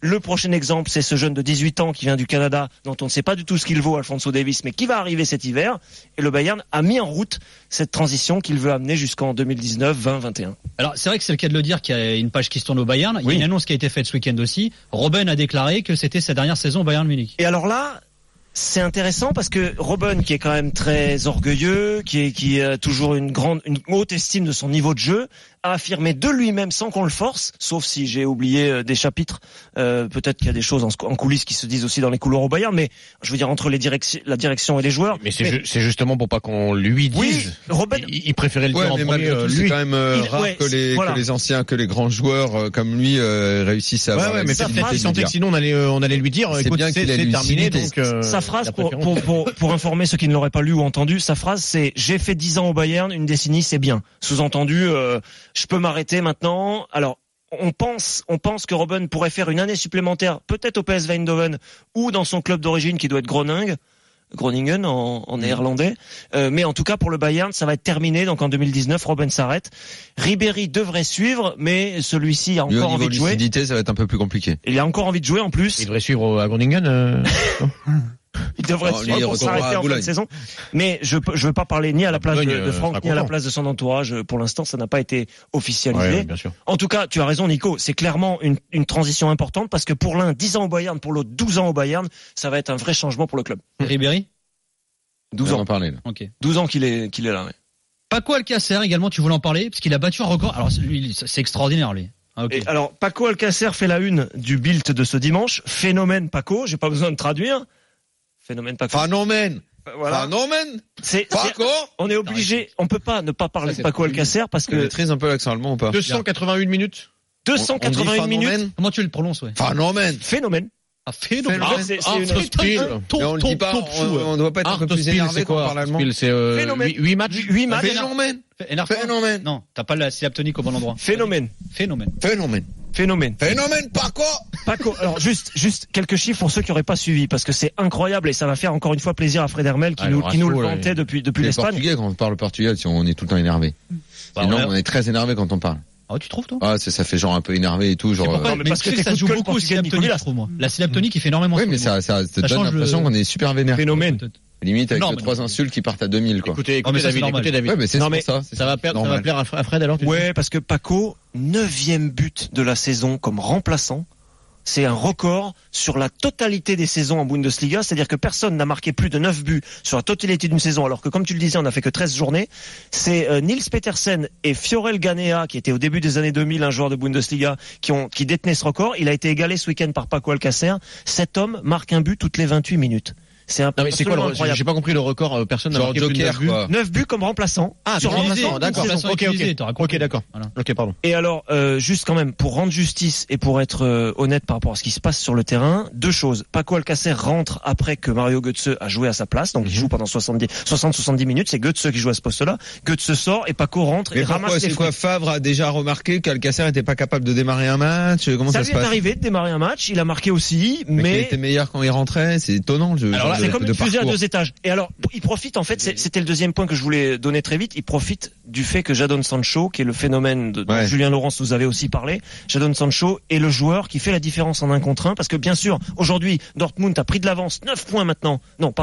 Le prochain exemple, c'est ce jeune de 18 ans qui vient du Canada, dont on ne sait pas du tout ce qu'il vaut, Alphonso Davies, mais qui va arriver cet hiver. Et le Bayern a mis en route cette transition qu'il veut amener jusqu'en 2019, 20, 21. Alors, c'est vrai que c'est le cas de le dire qu'il y a une page qui se tourne au Bayern. Il y a une annonce qui a été faite ce week-end aussi. Robben a déclaré que c'était sa dernière saison au Bayern Munich. Et alors là, c'est intéressant parce que Robben, qui est quand même très orgueilleux, qui a toujours une haute estime de son niveau de jeu, a affirmé de lui-même sans qu'on le force, sauf si j'ai oublié des chapitres, peut-être qu'il y a des choses en coulisses qui se disent aussi dans les couloirs au Bayern, mais je veux dire entre la direction et les joueurs. Mais c'est justement pour pas qu'on lui dise. Oui, Robben, il préférait le dire en premier. C'est quand même rare que les anciens, que les grands joueurs comme lui réussissent à avoir. Ouais, mais peut-être sentait que sinon on allait lui dire, écoute, c'est terminé. Donc sa phrase pour informer ceux qui ne l'auraient pas lu ou entendu, sa phrase c'est: j'ai fait 10 ans au Bayern, une décennie c'est bien. Sous-entendu, je peux m'arrêter maintenant. Alors, on pense que Robben pourrait faire une année supplémentaire, peut-être au PSV Eindhoven ou dans son club d'origine qui doit être Groningen en néerlandais. Mais en tout cas, pour le Bayern, ça va être terminé. Donc en 2019, Robben s'arrête. Ribéry devrait suivre, mais celui-ci a encore envie de jouer. Lucidité, ça va être un peu plus compliqué. Il a encore envie de jouer en plus. Il devrait suivre à Groningen. Il devrait suivre pour s'arrêter en fin de saison. Mais je veux pas parler ni à la place de Franck, ni à la place de son entourage. Pour l'instant, ça n'a pas été officialisé. Ouais, bien sûr. En tout cas, tu as raison, Nico. C'est clairement une transition importante parce que pour l'un, 10 ans au Bayern, pour l'autre, 12 ans au Bayern, ça va être un vrai changement pour le club. Ribéry? 12 ans. On en parlait, là. Ok. 12 ans qu'il est là, ouais. Paco Alcacer également, tu voulais en parler, parce qu'il a battu un record. Alors, lui, c'est extraordinaire, lui. Ah, okay. Et alors, Paco Alcacer fait la une du Bild de ce dimanche. Phénomène Paco, j'ai pas besoin de traduire. Phénomène Paco. Phénomène. Voilà. Phénomène. Paco. On est obligé, on peut pas ne pas parler de Paco Alcacer parce que. Tu maîtrises un peu l'accent allemand ou pas? 281 minutes. 281 minutes. Comment tu le prononces, ouais? Phénomène. Ah, phénomène. C'est on le dit pas, on doit pas être un peu plus énervé quand on parle allemand. C'est 8 matchs. 8 matchs. Phénomène. Non, t'as pas la syllabe tonique au bon endroit. Phénomène. Paco. Alors juste quelques chiffres pour ceux qui n'auraient pas suivi parce que c'est incroyable et ça va faire encore une fois plaisir à Fred Hermel qui nous le vantait depuis l'Espagne. Portugais quand on parle portugais, on est tout le temps énervé. Sinon on est très énervé quand on parle. Ah, tu trouves, toi? Ah, ça fait genre un peu énervé et tout, genre. Non, mais parce que ça joue beaucoup au syllabe tonique, je trouve, moi. La syllabe tonique, il fait énormément. Oui, mais ça te donne l'impression qu'on est super vénère. Phénomène. Limite avec 3 insultes qui partent à 2000, quoi. Écoutez, David. Ouais, mais c'est ça. Ça va plaire à Fred alors. Ouais, parce que Paco, 9e but de la saison comme remplaçant. C'est un record sur la totalité des saisons en Bundesliga, c'est-à-dire que personne n'a marqué plus de 9 buts sur la totalité d'une saison, alors que comme tu le disais, on n'a fait que 13 journées. C'est Nils Petersen et Fiorel Ganea, qui étaient au début des années 2000 un joueur de Bundesliga, qui détenaient ce record. Il a été égalé ce week-end par Paco Alcacer. Cet homme marque un but toutes les 28 minutes. C'est un peu incroyable. J'ai pas compris le record, personne n'a marqué plus de 9 buts. 9 buts comme remplaçant. Ah, sur remplaçant, d'accord. OK, d'accord. Voilà. OK, pardon. Et alors, juste quand même, pour rendre justice et pour être honnête par rapport à ce qui se passe sur le terrain, 2 choses. Paco Alcacer rentre après que Mario Götze a joué à sa place, donc il joue pendant 60-70 minutes, c'est Götze qui joue à ce poste-là. Götze sort et Paco rentre et ramasse les fruits. C'est quoi, Favre a déjà remarqué qu'Alcacer était pas capable de démarrer un match? Comment ça se passe? Ça lui est arrivé de démarrer un match, il a marqué aussi, mais il était meilleur quand il rentrait, c'est étonnant. Alors, c'est comme une fusée à 2 étages. Et alors, il profite, en fait, c'était le deuxième point que je voulais donner très vite, il profite du fait que Jadon Sancho, qui est le phénomène dont Julien Laurence nous avait aussi parlé, Jadon Sancho est le joueur qui fait la différence en 1 contre 1, parce que bien sûr, aujourd'hui, Dortmund a pris de l'avance, 9 points maintenant,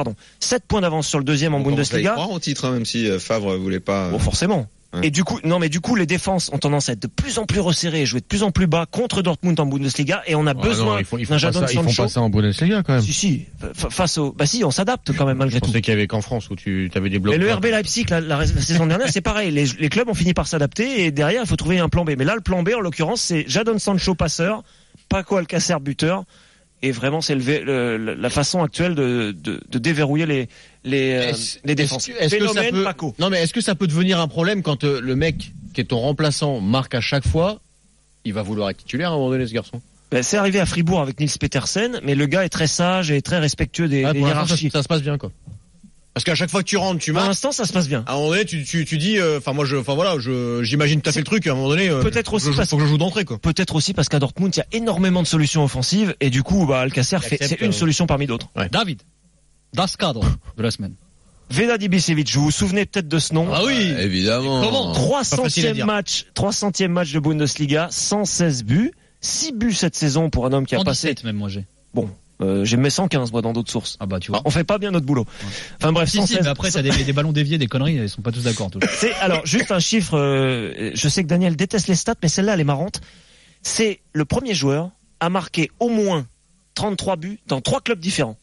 7 points d'avance sur le deuxième en Bundesliga. On au titre, même si Favre voulait pas. Bon, forcément. Et du coup, les défenses ont tendance à être de plus en plus resserrées, jouer de plus en plus bas contre Dortmund en Bundesliga, et on a besoin d'un Jadon Sancho. Ils font pas ça en Bundesliga quand même. Si, face au, on s'adapte quand même malgré tout. Je pensais qu'il y avait qu'en France où tu avais des blocs. Et le RB Leipzig, la saison dernière, c'est pareil. Les clubs ont fini par s'adapter, et derrière, il faut trouver un plan B. Mais là, le plan B, en l'occurrence, c'est Jadon Sancho passeur, Paco Alcacer buteur. Et vraiment, c'est la façon actuelle de déverrouiller les défenses. Paco. Non, mais est-ce que ça peut devenir un problème quand le mec qui est ton remplaçant marque à chaque fois? Il va vouloir être titulaire à un moment donné, ce garçon. C'est arrivé à Fribourg avec Nils Petersen, mais le gars est très sage et très respectueux des hiérarchies. Ça se passe bien, quoi. Parce qu'à chaque fois que tu rentres, tu marques. Pour l'instant, ça se passe bien. À un moment donné, tu dis, j'imagine t'as fait le truc. À un moment donné, peut-être aussi faut que je joue d'entrée, quoi. Peut-être aussi parce qu'à Dortmund, il y a énormément de solutions offensives et du coup, Alcacer c'est une solution parmi d'autres. Ouais. David, das cadre de la semaine. Vedad Ibisevic, vous vous souvenez peut-être de ce nom? Ah oui, évidemment. Comment 300e match de Bundesliga, 116 buts. 6 buts cette saison pour un homme qui a passé. Même moi j'ai. Bon. J'ai mis 115 moi dans d'autres sources. Ah bah tu vois. On fait pas bien notre boulot. Enfin bref, 116. Mais après t'as des ballons déviés, des conneries, ils sont pas tous d'accord. Alors juste un chiffre. Je sais que Daniel déteste les stats, mais celle-là elle est marrante. C'est le premier joueur à marquer au moins 33 buts dans 3 clubs différents.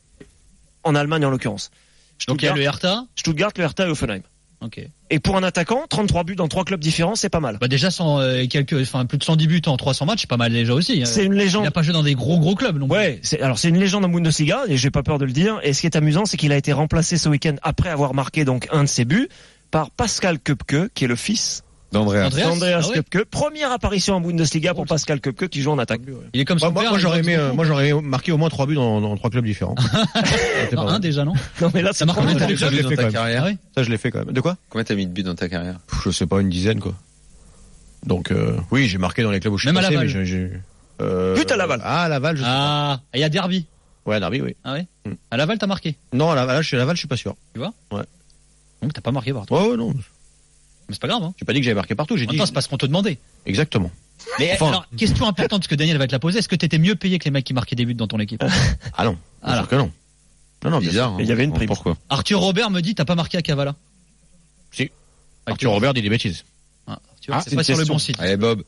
En Allemagne en l'occurrence. Donc il y a le Hertha, Stuttgart, le Hertha et Hoffenheim. Ok. Et pour un attaquant, 33 buts dans 3 clubs différents, c'est pas mal. Bah déjà plus de 110 buts en 300 matchs, c'est pas mal déjà aussi. C'est une légende. Il a pas joué dans des gros clubs non plus. Ouais, c'est une légende en Bundesliga et j'ai pas peur de le dire. Et ce qui est amusant, c'est qu'il a été remplacé ce week-end après avoir marqué donc un de ses buts par Pascal Köpke, qui est le fils d'Andreas Köpke. Première apparition en Bundesliga pour Pascal Köpke qui joue en attaque. Il est comme son père. Moi j'aurais marqué au moins 3 buts dans 3 clubs différents. Non, un déjà non. Non mais là ça marque combien de buts dans ta carrière? Ça je l'ai fait quand même. De quoi? Combien t'as mis de buts dans ta carrière? Je sais pas, une dizaine quoi. Donc oui, j'ai marqué dans les clubs où je suis passé, mais j'ai but à Laval. Ah, à Laval, je sais pas. Il y a Derby. Ouais, Derby, oui. Ah ouais. À Laval t'as marqué? Non, à Laval, je suis pas sûr. Tu vois? Ouais. Donc t'as pas marqué partout. Ouais, non. Mais c'est pas grave, hein. J'ai pas dit que j'avais marqué partout, j'ai dit. C'est parce qu'on te demandait. Exactement. Mais alors, question importante, parce que Daniel va te la poser, est-ce que t'étais mieux payé que les mecs qui marquaient des buts dans ton équipe? Ah non. Alors que non. Non, bizarre. Il y avait une prime. Pourquoi? Arthur Robert me dit, t'as pas marqué à Kavala? Si. Arthur Robert dit des bêtises. C'est pas sur le bon site. Allez, Bob.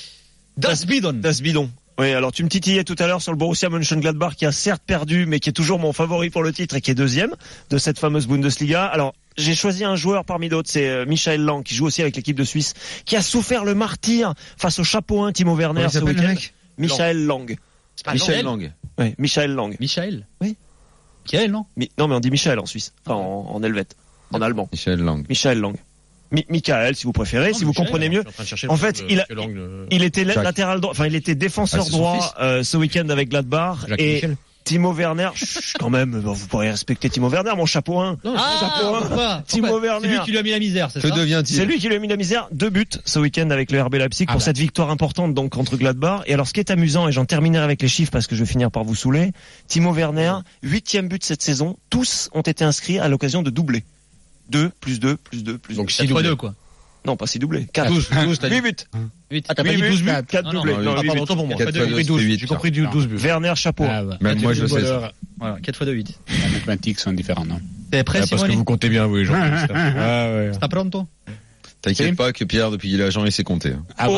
Das Bidon. Oui, alors tu me titillais tout à l'heure sur le Borussia Mönchengladbach qui a certes perdu, mais qui est toujours mon favori pour le titre et qui est deuxième de cette fameuse Bundesliga. Alors, j'ai choisi un joueur parmi d'autres, c'est Michael Lang, qui joue aussi avec l'équipe de Suisse, qui a souffert le martyre face au chapeau 1 Timo Werner ce week-end. Michael Lang. Michael Lang. Oui, Michael Lang. Michael? Oui. Michael, non? Non, mais on dit Michael en Suisse. Enfin, en helvète. En allemand. Michael Lang. Michael, si vous préférez, si vous comprenez mieux. En fait, il était latéral droit, enfin, il était défenseur droit, ce week-end avec Gladbach. Et Timo Werner, quand même, vous pourrez respecter Timo Werner, mon chapeau 1. Timo Werner. C'est lui qui lui a mis la misère, c'est ça? Que devient-il? C'est lui qui lui a mis la misère. 2 buts ce week-end avec le RB Leipzig pour cette victoire importante, donc, contre Gladbach. Et alors, ce qui est amusant, et j'en terminerai avec les chiffres parce que je vais finir par vous saouler, Timo Werner, 8e but cette saison, tous ont été inscrits à l'occasion de doubler. 2, plus 2, plus 2, plus 2. Donc 6 fois 2, quoi. Non, pas 6 doublés. 4. 12, 8 buts. 8. Ah, t'as pas dit 12 buts? 4 doublés. Non, pardon, autant pour moi. J'ai compris 12 buts. Werner, chapeau. Même moi, je sais ça. Voilà, 4 fois 2, 8. Les mathématiques sont différentes, non? T'es prêt, parce que vous comptez bien, oui, Jean-Christophe. Ah ouais. T'as pronto? T'inquiète pas que Pierre, depuis qu'il est agent, il sait compter.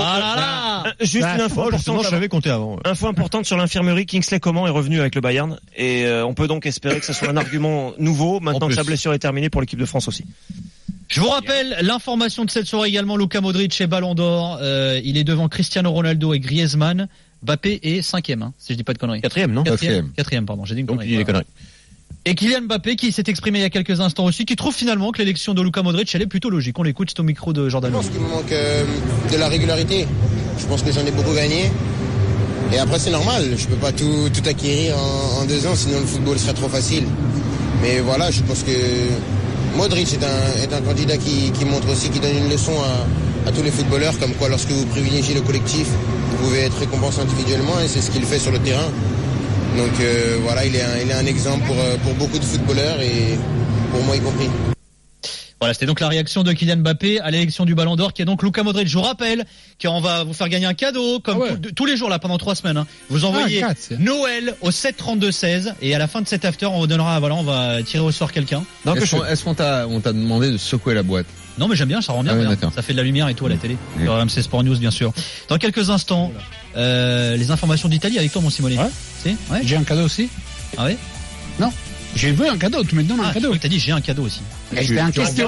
Juste une info importante. Je savais compter avant. Info importante sur l'infirmerie. Kingsley Coman est revenu avec le Bayern. Et on peut donc espérer que ce soit un argument nouveau, maintenant que sa blessure est terminée pour l'équipe de France aussi. Je vous rappelle l'information de cette soirée également. Luka Modric chez Ballon d'Or. Il est devant Cristiano Ronaldo et Griezmann. Mbappé est 5e, si je dis pas de conneries. 4e, non? 4e, pardon. J'ai dit une connerie. Donc, il dit des conneries. Et Kylian Mbappé qui s'est exprimé il y a quelques instants aussi, qui trouve finalement que l'élection de Luka Modric elle est plutôt logique. On l'écoute, c'est au micro de Jordan. Je pense qu'il me manque de la régularité. Je pense que j'en ai beaucoup gagné. Et après c'est normal, je peux pas tout acquérir en 2 ans, sinon le football serait trop facile. Mais voilà, je pense que Modric est un candidat qui montre aussi, qui donne une leçon à tous les footballeurs, comme quoi lorsque vous privilégiez le collectif, vous pouvez être récompensé individuellement et c'est ce qu'il fait sur le terrain. Donc voilà, il est un exemple pour beaucoup de footballeurs et pour moi y compris. Voilà, c'était donc la réaction de Kylian Mbappé à l'élection du Ballon d'Or, qui est donc Luka Modric. Je vous rappelle qu'on va vous faire gagner un cadeau, comme tous les jours là pendant 3 semaines. Hein. Vous envoyez Noël au 732-16 et à la fin de cet after, on vous donnera, voilà, on va tirer au sort quelqu'un. Est-ce qu'on t'a demandé de secouer la boîte? Non, mais j'aime bien, ça rend bien. Ça fait de la lumière et tout à la télé. Sur RMC Sport News, bien sûr. Dans quelques instants, les informations d'Italie avec toi, mon Simone. Ouais. J'ai un cadeau aussi. Ah ouais? Non. J'ai vu un cadeau, tu me donnes un cadeau. T'as dit j'ai un cadeau aussi. C'était un question.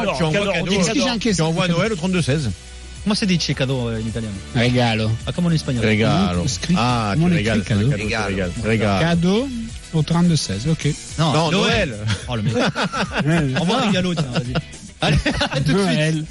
Tu envoies Noël au 32-16. Comment c'est dit chez cadeau en italien? Regalo. Ah, comme en espagnol. Regalo. Ah, tu régales. Cadeau au 32-16, ok. Non, Noël. Oh le mec. Envoie un regalo, tiens, vas-y. Allez, tout de suite.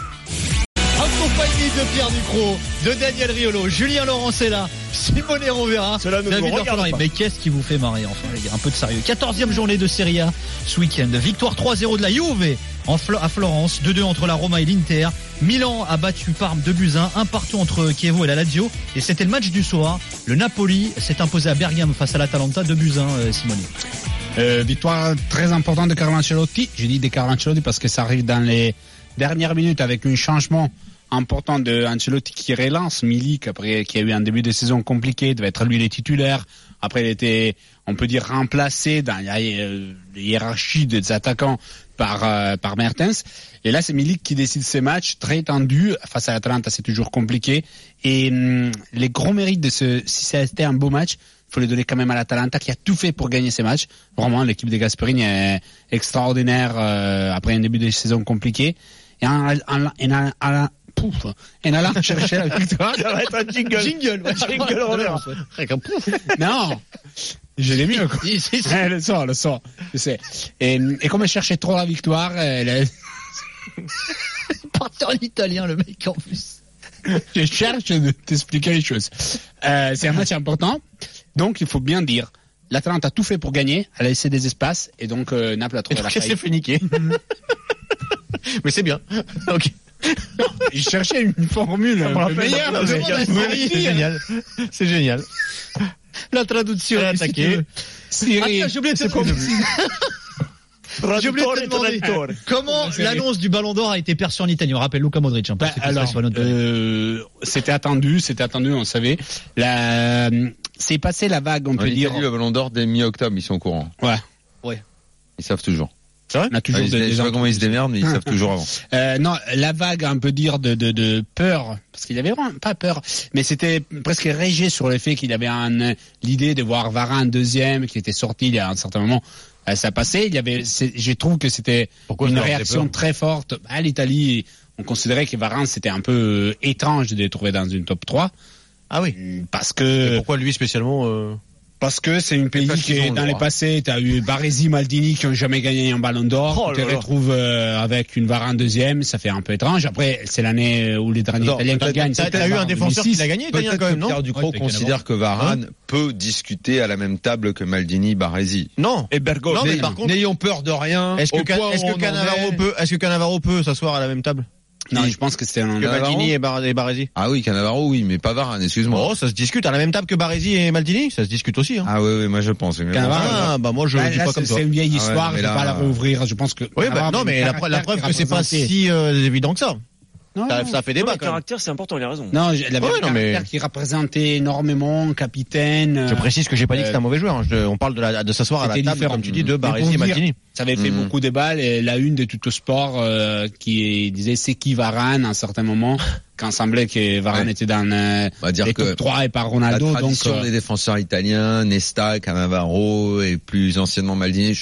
Accompagné de Pierre Ducrot, de Daniel Riolo, Julien Laurence est là, Simone Rovera, David Orphelin. Mais qu'est-ce qui vous fait marrer, enfin, les gars, un peu de sérieux. 14e journée de Serie A ce week-end. Victoire 3-0 de la Juve à Florence, 2-2 entre la Roma et l'Inter. Milan a battu Parme 2-1, un partout entre Chievo et la Lazio. Et c'était le match du soir. Le Napoli s'est imposé à Bergame face à l'Atalanta 2-1, Simone. Victoire très importante de Carlo Ancelotti. Je dis de Carlo Ancelotti parce que ça arrive dans les dernières minutes avec un changement important de Ancelotti qui relance Milik après qui a eu un début de saison compliqué, devait être lui les titulaires. Après, il était, on peut dire, remplacé dans la hiérarchie des attaquants par Mertens. Et là, c'est Milik qui décide ces matchs très tendus. Face à l'Atalanta, c'est toujours compliqué. Et les gros mérites de si ça a été un beau match, faut les donner quand même à l'Atalanta qui a tout fait pour gagner ces matchs. Vraiment, l'équipe de Gasperini est extraordinaire après un début de saison compliqué. Et en allant chercher la victoire, ça va être un jingle. Jingle, Robert. Non, je l'ai mis. Le son, je sais. Et comme elle cherchait trop la victoire, elle parti en italien, le mec, en plus. Je cherche de t'expliquer les choses. C'est un match important. Donc, il faut bien dire, l'Atalanta a tout fait pour gagner, elle a laissé des espaces, et donc Naples a trouvé la faille. Elle s'est fait niquer. Mais c'est bien. Ok. Il cherchait une formule meilleure. C'est génial. C'est génial. La traduction. Attaqué. J'ai oublié de te demander comment l'annonce du Ballon d'Or a été perçue en Italie. On rappelle Luka Modric. C'était attendu, on savait. C'est passé la vague, on peut dire. Le Ballon d'Or dès mi-octobre, ils sont au courant. Ouais. Ils savent toujours. C'est vrai? Je sais pas comment ils se démerdent, mais ils savent toujours avant. Non, la vague, on peut dire, de peur, parce qu'il avait vraiment pas peur, mais c'était presque régé sur le fait qu'il avait l'idée de voir Varane deuxième, qui était sorti il y a un certain moment. Ça passait, je trouve que c'était une réaction très forte. À l'Italie, on considérait que Varane, c'était un peu étrange de les trouver dans une top 3. Ah oui. Parce que. Et pourquoi lui spécialement, Parce que c'est un pays qui, dans les passés, t'as eu Baresi, Maldini qui ont jamais gagné un Ballon d'Or. Tu te retrouves avec une Varane deuxième, ça fait un peu étrange. Après, c'est l'année où les derniers Italiens qui gagnent. T'as eu un défenseur qui l'a gagné, italien quand même, non? Pierre Ducrot considère que Varane peut discuter à la même table que Maldini, Baresi. Non. Et Bergoglio. Non, mais par contre, n'ayons peur de rien. Est-ce que Cannavaro peut s'asseoir à la même table? Non, je pense que c'était un Maldini et Baresi. Ah oui, Cannavaro, oui, mais pas Varane, excuse-moi. Oh, ça se discute à la même table que Baresi et Maldini, ça se discute aussi. Hein. Ah oui, moi je pense. Moi je dis pas comme ça. C'est une vieille histoire, je vais pas la rouvrir. Je pense que. Oui, non, mais la preuve que c'est pas si évident que ça. Ça fait débat. Le caractère, c'est important, il a raison. Non, il avait un caractère qui représentait énormément, capitaine. Je précise que j'ai pas dit que c'était un mauvais joueur. On parle de s'asseoir à la table, comme tu dis, de Baresi et Maldini. Ça avait fait beaucoup de balles et la une de Tutto Sport qui disait c'est qui Varane à un certain moment quand semblait que Varane était dans les top 3 et pas Ronaldo. La tradition des défenseurs italiens, Nesta, Cannavaro et plus anciennement Maldini.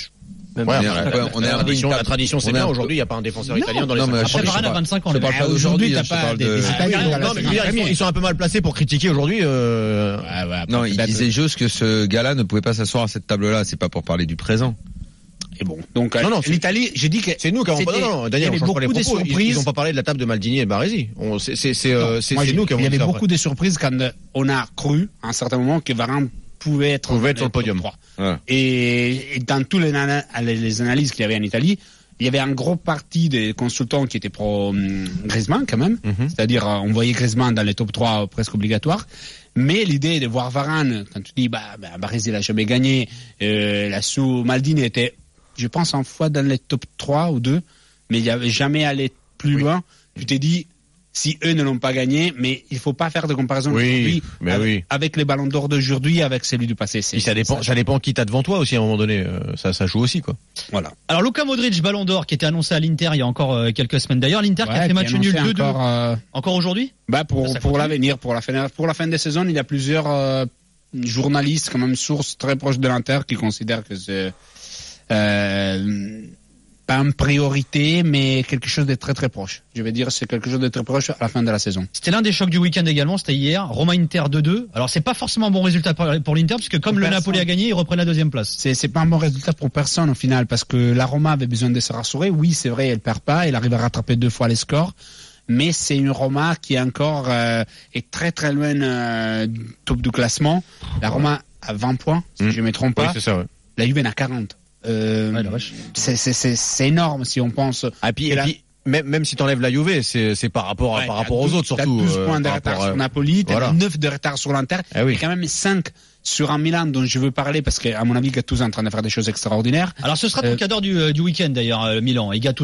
La tradition, c'est bien. Aujourd'hui, il n'y a pas un défenseur italien dans les. Après Varane à 25 ans. Je parle pas d'aujourd'hui. T'as pas des Italiens. Non, mais ils sont un peu mal placés pour critiquer aujourd'hui. Non, il disait juste que ce gars-là ne pouvait pas s'asseoir à cette table-là. C'est pas pour parler du présent. Et bon, donc l'Italie, j'ai dit que c'est nous qui avons pas. Non, Daniel, on change pas les propos. Ils n'ont pas parlé de la table de Maldini et Baresi. C'est nous qui avons. Il y avait beaucoup de surprises quand on a cru à un certain moment que Varane pouvait être sur le podium. Ouais. Et dans tous les analyses qu'il y avait en Italie, il y avait un gros parti des consultants qui étaient pro Griezmann quand même. C'est-à-dire, on voyait Griezmann dans les top 3 presque obligatoires. Mais l'idée de voir Varane, quand tu dis, Baresi l'a jamais gagné, sous Maldini était, je pense, en fois dans les top 3 ou 2, mais il n'y avait jamais allé plus loin. Tu t'es dit, si eux ne l'ont pas gagné, mais il faut pas faire de comparaison avec les ballons d'or d'aujourd'hui, avec celui du passé. Ça dépend qui t'as devant toi aussi à un moment donné. Ça joue aussi, quoi. Voilà. Alors, Luka Modric, ballon d'or, qui était annoncé à l'Inter il y a encore quelques semaines. D'ailleurs, l'Inter qui a fait match nul 2-2. Encore aujourd'hui? Pour l'avenir, pour la fin de saison, il y a plusieurs journalistes, quand même, sources très proches de l'Inter qui considèrent que c'est, pas en priorité, mais quelque chose de très très proche. Je vais dire, c'est quelque chose de très proche à la fin de la saison. C'était l'un des chocs du week-end également, c'était hier. Roma-Inter 2-2. Alors c'est pas forcément un bon résultat pour l'Inter, puisque comme le Napoli a gagné, ils reprennent la deuxième place. C'est pas un bon résultat pour personne au final, parce que la Roma avait besoin de se rassurer. Oui, c'est vrai, elle perd pas, elle arrive à rattraper 2 fois les scores. Mais c'est une Roma qui encore est très très loin top du classement. La Roma a 20 points, si je me trompe pas. Oui, c'est ça, ouais. La Juve en a 40. C'est énorme si on pense. Et puis même si t'enlèves la Juve, c'est par rapport aux autres surtout. T'as 12 points de retard sur Napoli, t'as 9 de retard sur l'Inter, et quand même 5 sur un Milan dont je veux parler parce qu'à mon avis Gattuso est en train de faire des choses extraordinaires. Alors ce sera ton cadeau du week-end d'ailleurs, Milan et Gattuso.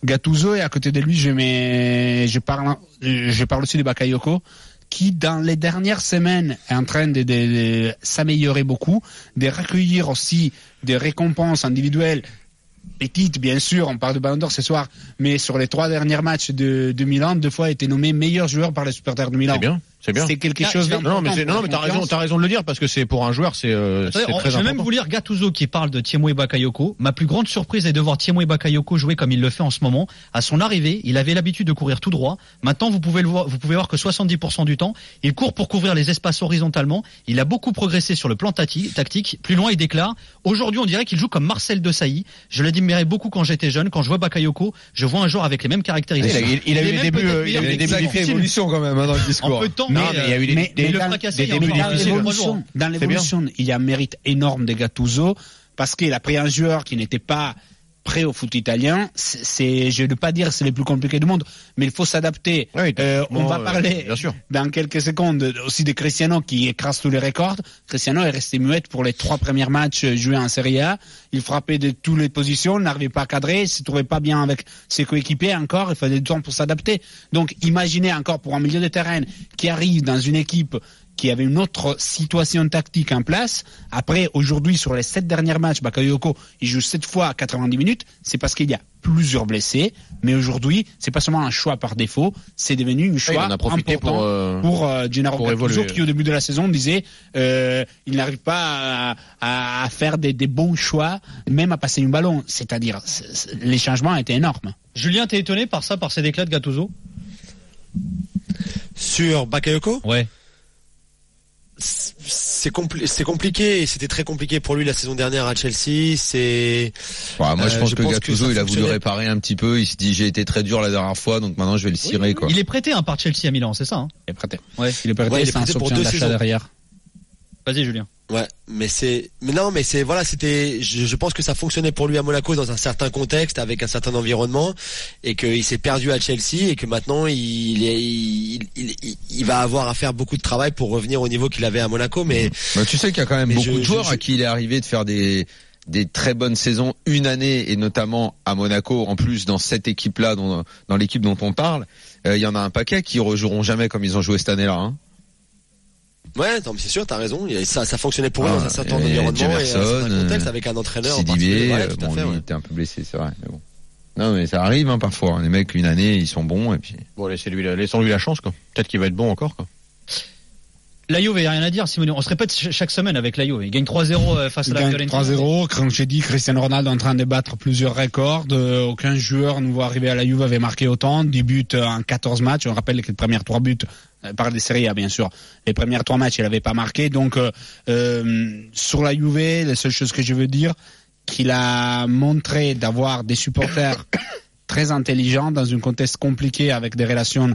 Gattuso, et à côté de lui, je parle aussi de Bakayoko, qui dans les dernières semaines est en train de s'améliorer beaucoup, de recueillir aussi des récompenses individuelles petites, bien sûr. On parle de Ballon d'Or ce soir, mais sur les 3 derniers matchs de Milan, 2 fois a été nommé meilleur joueur par les supporters de Milan. C'est bien. C'est quelque chose d'important. Non, mais t'as raison de le dire, parce que c'est pour un joueur, c'est très important. Je vais même vous lire Gattuso qui parle de Tiémoué Bakayoko. Ma plus grande surprise est de voir Tiémoué Bakayoko jouer comme il le fait en ce moment. À son arrivée, il avait l'habitude de courir tout droit. Maintenant, vous pouvez voir que 70% du temps, il court pour couvrir les espaces horizontalement. Il a beaucoup progressé sur le plan tactique. Plus loin, il déclare: aujourd'hui, on dirait qu'il joue comme Marcel Desailly. Je l'admirais beaucoup quand j'étais jeune. Quand je vois Bakayoko, je vois un joueur avec les mêmes caractéristiques. Il a eu des débuts d'évolution quand même dans le discours. En peu de temps. Non, mais il y a eu des débuts difficiles. Dans l'évolution, il y a un mérite énorme de Gattuso, parce qu'il a pris un joueur qui n'était pas prêt au foot italien. Je ne veux pas dire que c'est le plus compliqué du monde, mais il faut s'adapter. Oui, on va parler dans quelques secondes aussi de Cristiano qui écrase tous les records. Cristiano est resté muet pour les 3 premiers matchs joués en Serie A. Il frappait de toutes les positions, n'arrivait pas à cadrer, se trouvait pas bien avec ses coéquipiers encore. Il fallait du temps pour s'adapter. Donc, imaginez encore pour un milieu de terrain qui arrive dans une équipe qui avait une autre situation tactique en place. Après, aujourd'hui, sur les 7 derniers matchs, Bakayoko, il joue 7 fois à 90 minutes. C'est parce qu'il y a plusieurs blessés. Mais aujourd'hui, c'est pas seulement un choix par défaut. C'est devenu un choix important pour Gennaro Gattuso, qui au début de la saison disait il n'arrive pas à faire des bons choix, même à passer un ballon. C'est-à-dire, les changements étaient énormes. Julien, t'es étonné par ces déclats de Gattuso? Sur Bakayoko? Ouais. C'est compliqué, et c'était très compliqué pour lui la saison dernière à Chelsea. Moi je pense que Gattuso il a voulu réparer un petit peu. Il se dit j'ai été très dur la dernière fois, donc maintenant je vais le cirer quoi. Il est prêté par Chelsea à Milan, c'est ça Il est prêté. Ouais, il est prêté pour 2 saisons derrière. Vas-y Julien. Ouais, je pense que ça fonctionnait pour lui à Monaco dans un certain contexte, avec un certain environnement, et qu'il s'est perdu à Chelsea, et que maintenant il va avoir à faire beaucoup de travail pour revenir au niveau qu'il avait à Monaco. Mais tu sais qu'il y a quand même beaucoup de joueurs à qui il est arrivé de faire des très bonnes saisons une année, et notamment à Monaco, en plus dans cette équipe-là, dans l'équipe dont on parle, il y en a un paquet qui rejoueront jamais comme ils ont joué cette année-là. Hein. Ouais, non, mais c'est sûr, t'as raison. Ça fonctionnait pour lui dans un certain environnement et un certain contexte, avec un entraîneur en particulier. Il était un peu blessé, c'est vrai. Mais bon. Non, mais ça arrive parfois. Les mecs, une année, ils sont bons, et puis. Bon, laissons-lui la chance, quoi. Peut-être qu'il va être bon encore, quoi. La Juve, il n'y a rien à dire, Simone. On se répète chaque semaine avec la Juve. Il gagne 3-0 face à la Fiorentina. 3-0. Quand j'ai dit Cristiano Ronaldo est en train de battre plusieurs records, aucun joueur nouveau arrivé à la Juve avait marqué autant. 10 buts en 14 matchs. On rappelle que les premières 3 buts, par des séries A, bien sûr. Les premières 3 matchs, il n'avait pas marqué. Donc, sur la Juve, la seule chose que je veux dire, qu'il a montré d'avoir des supporters très intelligents dans un contexte compliqué, avec des relations,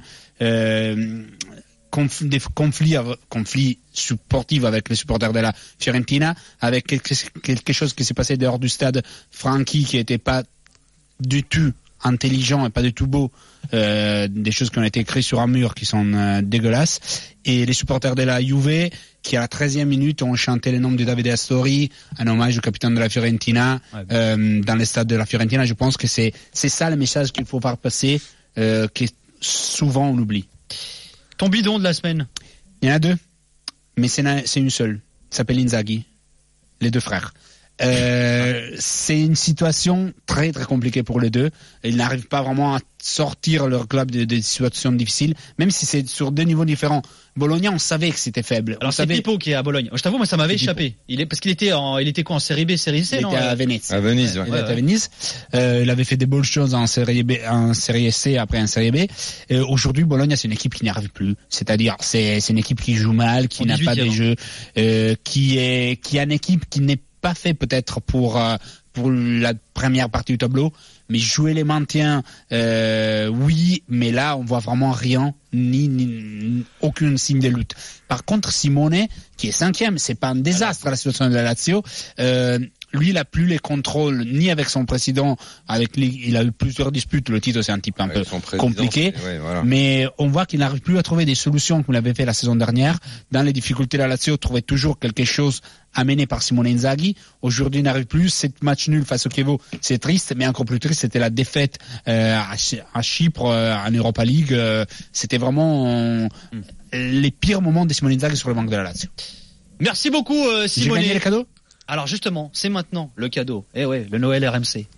des conflits sportifs avec les supporters de la Fiorentina, avec quelque chose qui s'est passé dehors du stade, Franchi, qui n'était pas du tout intelligent et pas du tout beau, des choses qui ont été écrites sur un mur qui sont dégueulasses, et les supporters de la Juve qui à la 13e minute ont chanté le nom de Davide Astori, un hommage au capitaine de la Fiorentina, dans le stade de la Fiorentina. Je pense que c'est ça le message qu'il faut faire passer, que souvent on oublie. Ton bidon de la semaine? Il y en a 2, mais c'est une seule. Il s'appelle Inzaghi, les 2 frères. C'est une situation très très compliquée pour les deux. Ils n'arrivent pas vraiment à sortir leur club de situations difficiles, même si c'est sur 2 niveaux différents. Bologna, on savait que c'était faible. Alors c'est Pippo qui est à Bologne. Je t'avoue, moi ça m'avait échappé. Parce qu'il était quoi, en série B, série C? Il était à Venise. À Venise, ouais. Il était à Venise. Il avait fait des bonnes choses en série B, en série C, après en série B. Aujourd'hui, Bologna, c'est une équipe qui n'y arrive plus. C'est-à-dire, c'est une équipe qui joue mal, qui n'a pas des jeux, qui a une équipe qui n'est pas fait peut-être pour la première partie du tableau, mais jouer les maintiens, oui, mais là on voit vraiment rien, ni aucun signe de lutte. Par contre, Simone, qui est 5e, c'est pas un désastre la situation de la Lazio, lui, il a plus les contrôles ni avec son président, il a eu plusieurs disputes. Le titre, c'est un type un peu compliqué, mais on voit qu'il n'arrive plus à trouver des solutions comme il avait fait la saison dernière. Dans les difficultés, la Lazio trouvait toujours quelque chose amené par Simone Inzaghi. Aujourd'hui, il n'arrive plus. Cette match nul face au Chievo, c'est triste, mais encore plus triste, c'était la défaite à Chypre en Europa League. C'était vraiment les pires moments de Simone Inzaghi sur le banc de la Lazio. Merci beaucoup, Simone. J'ai gagné les cadeaux. Alors justement, c'est maintenant le cadeau. Eh ouais, le Noël RMC.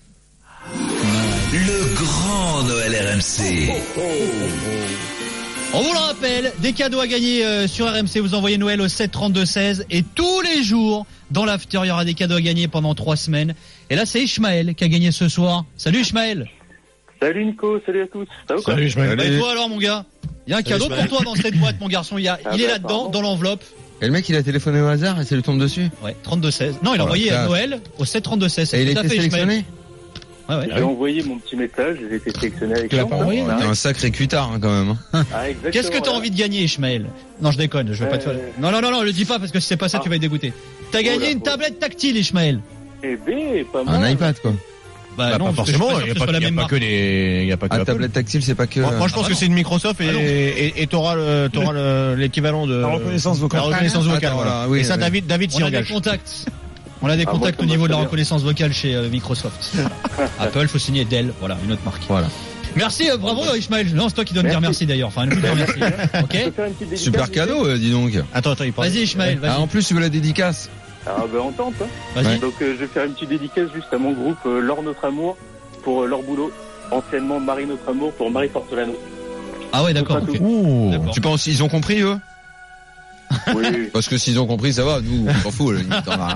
Le grand Noël RMC. On vous le rappelle, des cadeaux à gagner sur RMC. Vous envoyez Noël au 732-16 et tous les jours dans l'after, il y aura des cadeaux à gagner pendant 3 semaines. Et là, c'est Ishmael qui a gagné ce soir. Salut Ishmael. Salut Nico, salut à tous. Ça va quoi? Salut Ishmael. Et toi alors mon gars? Il y a un cadeau pour toi dans cette boîte mon garçon. Il est là-dedans, dans l'enveloppe. Et le mec, il a téléphoné au hasard et ça lui tombe dessus. Ouais, 32-16. Non, il a envoyé à Noël au 732-16. Et il a été sélectionné. J'ai envoyé mon petit message, j'ai été sélectionné avec chance. Un sacré cutard quand même. Qu'est-ce que t'as envie de gagner, Ishmael? Non, je déconne, je veux pas te faire. Non, le dis pas parce que si c'est pas ça, tu vas être dégoûté. T'as gagné une tablette tactile, Ishmael. Eh ben, pas mal. Un iPad quoi. Bah non, pas forcément, il y a pas que la tablette tactile, c'est pas que. Moi je pense que c'est une Microsoft et t'auras l'équivalent de la reconnaissance vocale. Voilà. Oui, et ça David s'y engage. On a des contacts au niveau de la reconnaissance vocale chez Microsoft. Apple, faut signer Dell, voilà, une autre marque. Voilà. Merci, bravo Ishmael. Non, c'est toi qui dois me dire merci d'ailleurs. Enfin, nous dire merci. OK? Super cadeau, dis donc. Attends, il parle. Vas-y Ishmael, vas-y. En plus, tu veux la dédicace. Ah ben on tente. Vas-y. Donc je vais faire une petite dédicace juste à mon groupe Laure Notre Amour pour leur boulot, anciennement Marie Notre Amour pour Marie Fortolano. Ah ouais, d'accord. Okay. Tu penses ils ont compris eux? Oui. Parce que s'ils ont compris, ça va. Nous, on s'en fout. Elle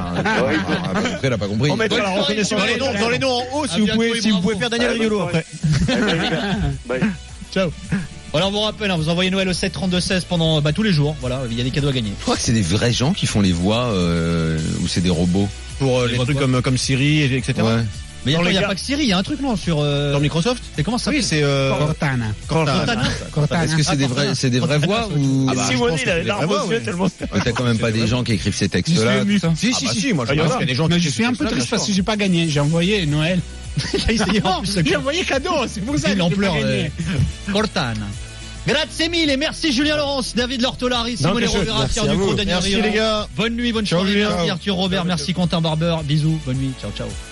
a pas compris. On mettra la reconnaissance dans les noms en haut si vous pouvez faire Daniel Riolo après. Bye. Ciao. Voilà, on vous rappelle, vous envoyez Noël au 732-16 pendant tous les jours. Voilà, il y a des cadeaux à gagner. Je crois que c'est des vrais gens qui font les voix ou c'est des robots. Pour les trucs comme Siri, etc. Ouais. Mais il n'y a pas que Siri, il y a un truc non sur Microsoft. C'est comment ça? Oui, c'est Cortana. Est-ce que c'est des vraies voix ou Simone, il a l'arme au ciel tellement. T'as quand même pas des gens qui écrivent ces textes-là. Si, moi je pense qu'il y a des gens qui. Mais je suis un peu triste parce que j'ai pas gagné. J'ai envoyé Noël. J'ai envoyé cadeau, c'est pour ça que j'ai pas gagné. Cortana. Grazie mille, merci Julien Laurence, David Lortolari, Simone Rovera, Pierre Ducrot, Daniel Riolo. Merci les gars. Bonne nuit, bonne soirée, merci Arthur Robert, merci Quentin Barber, bisous, bonne nuit, ciao.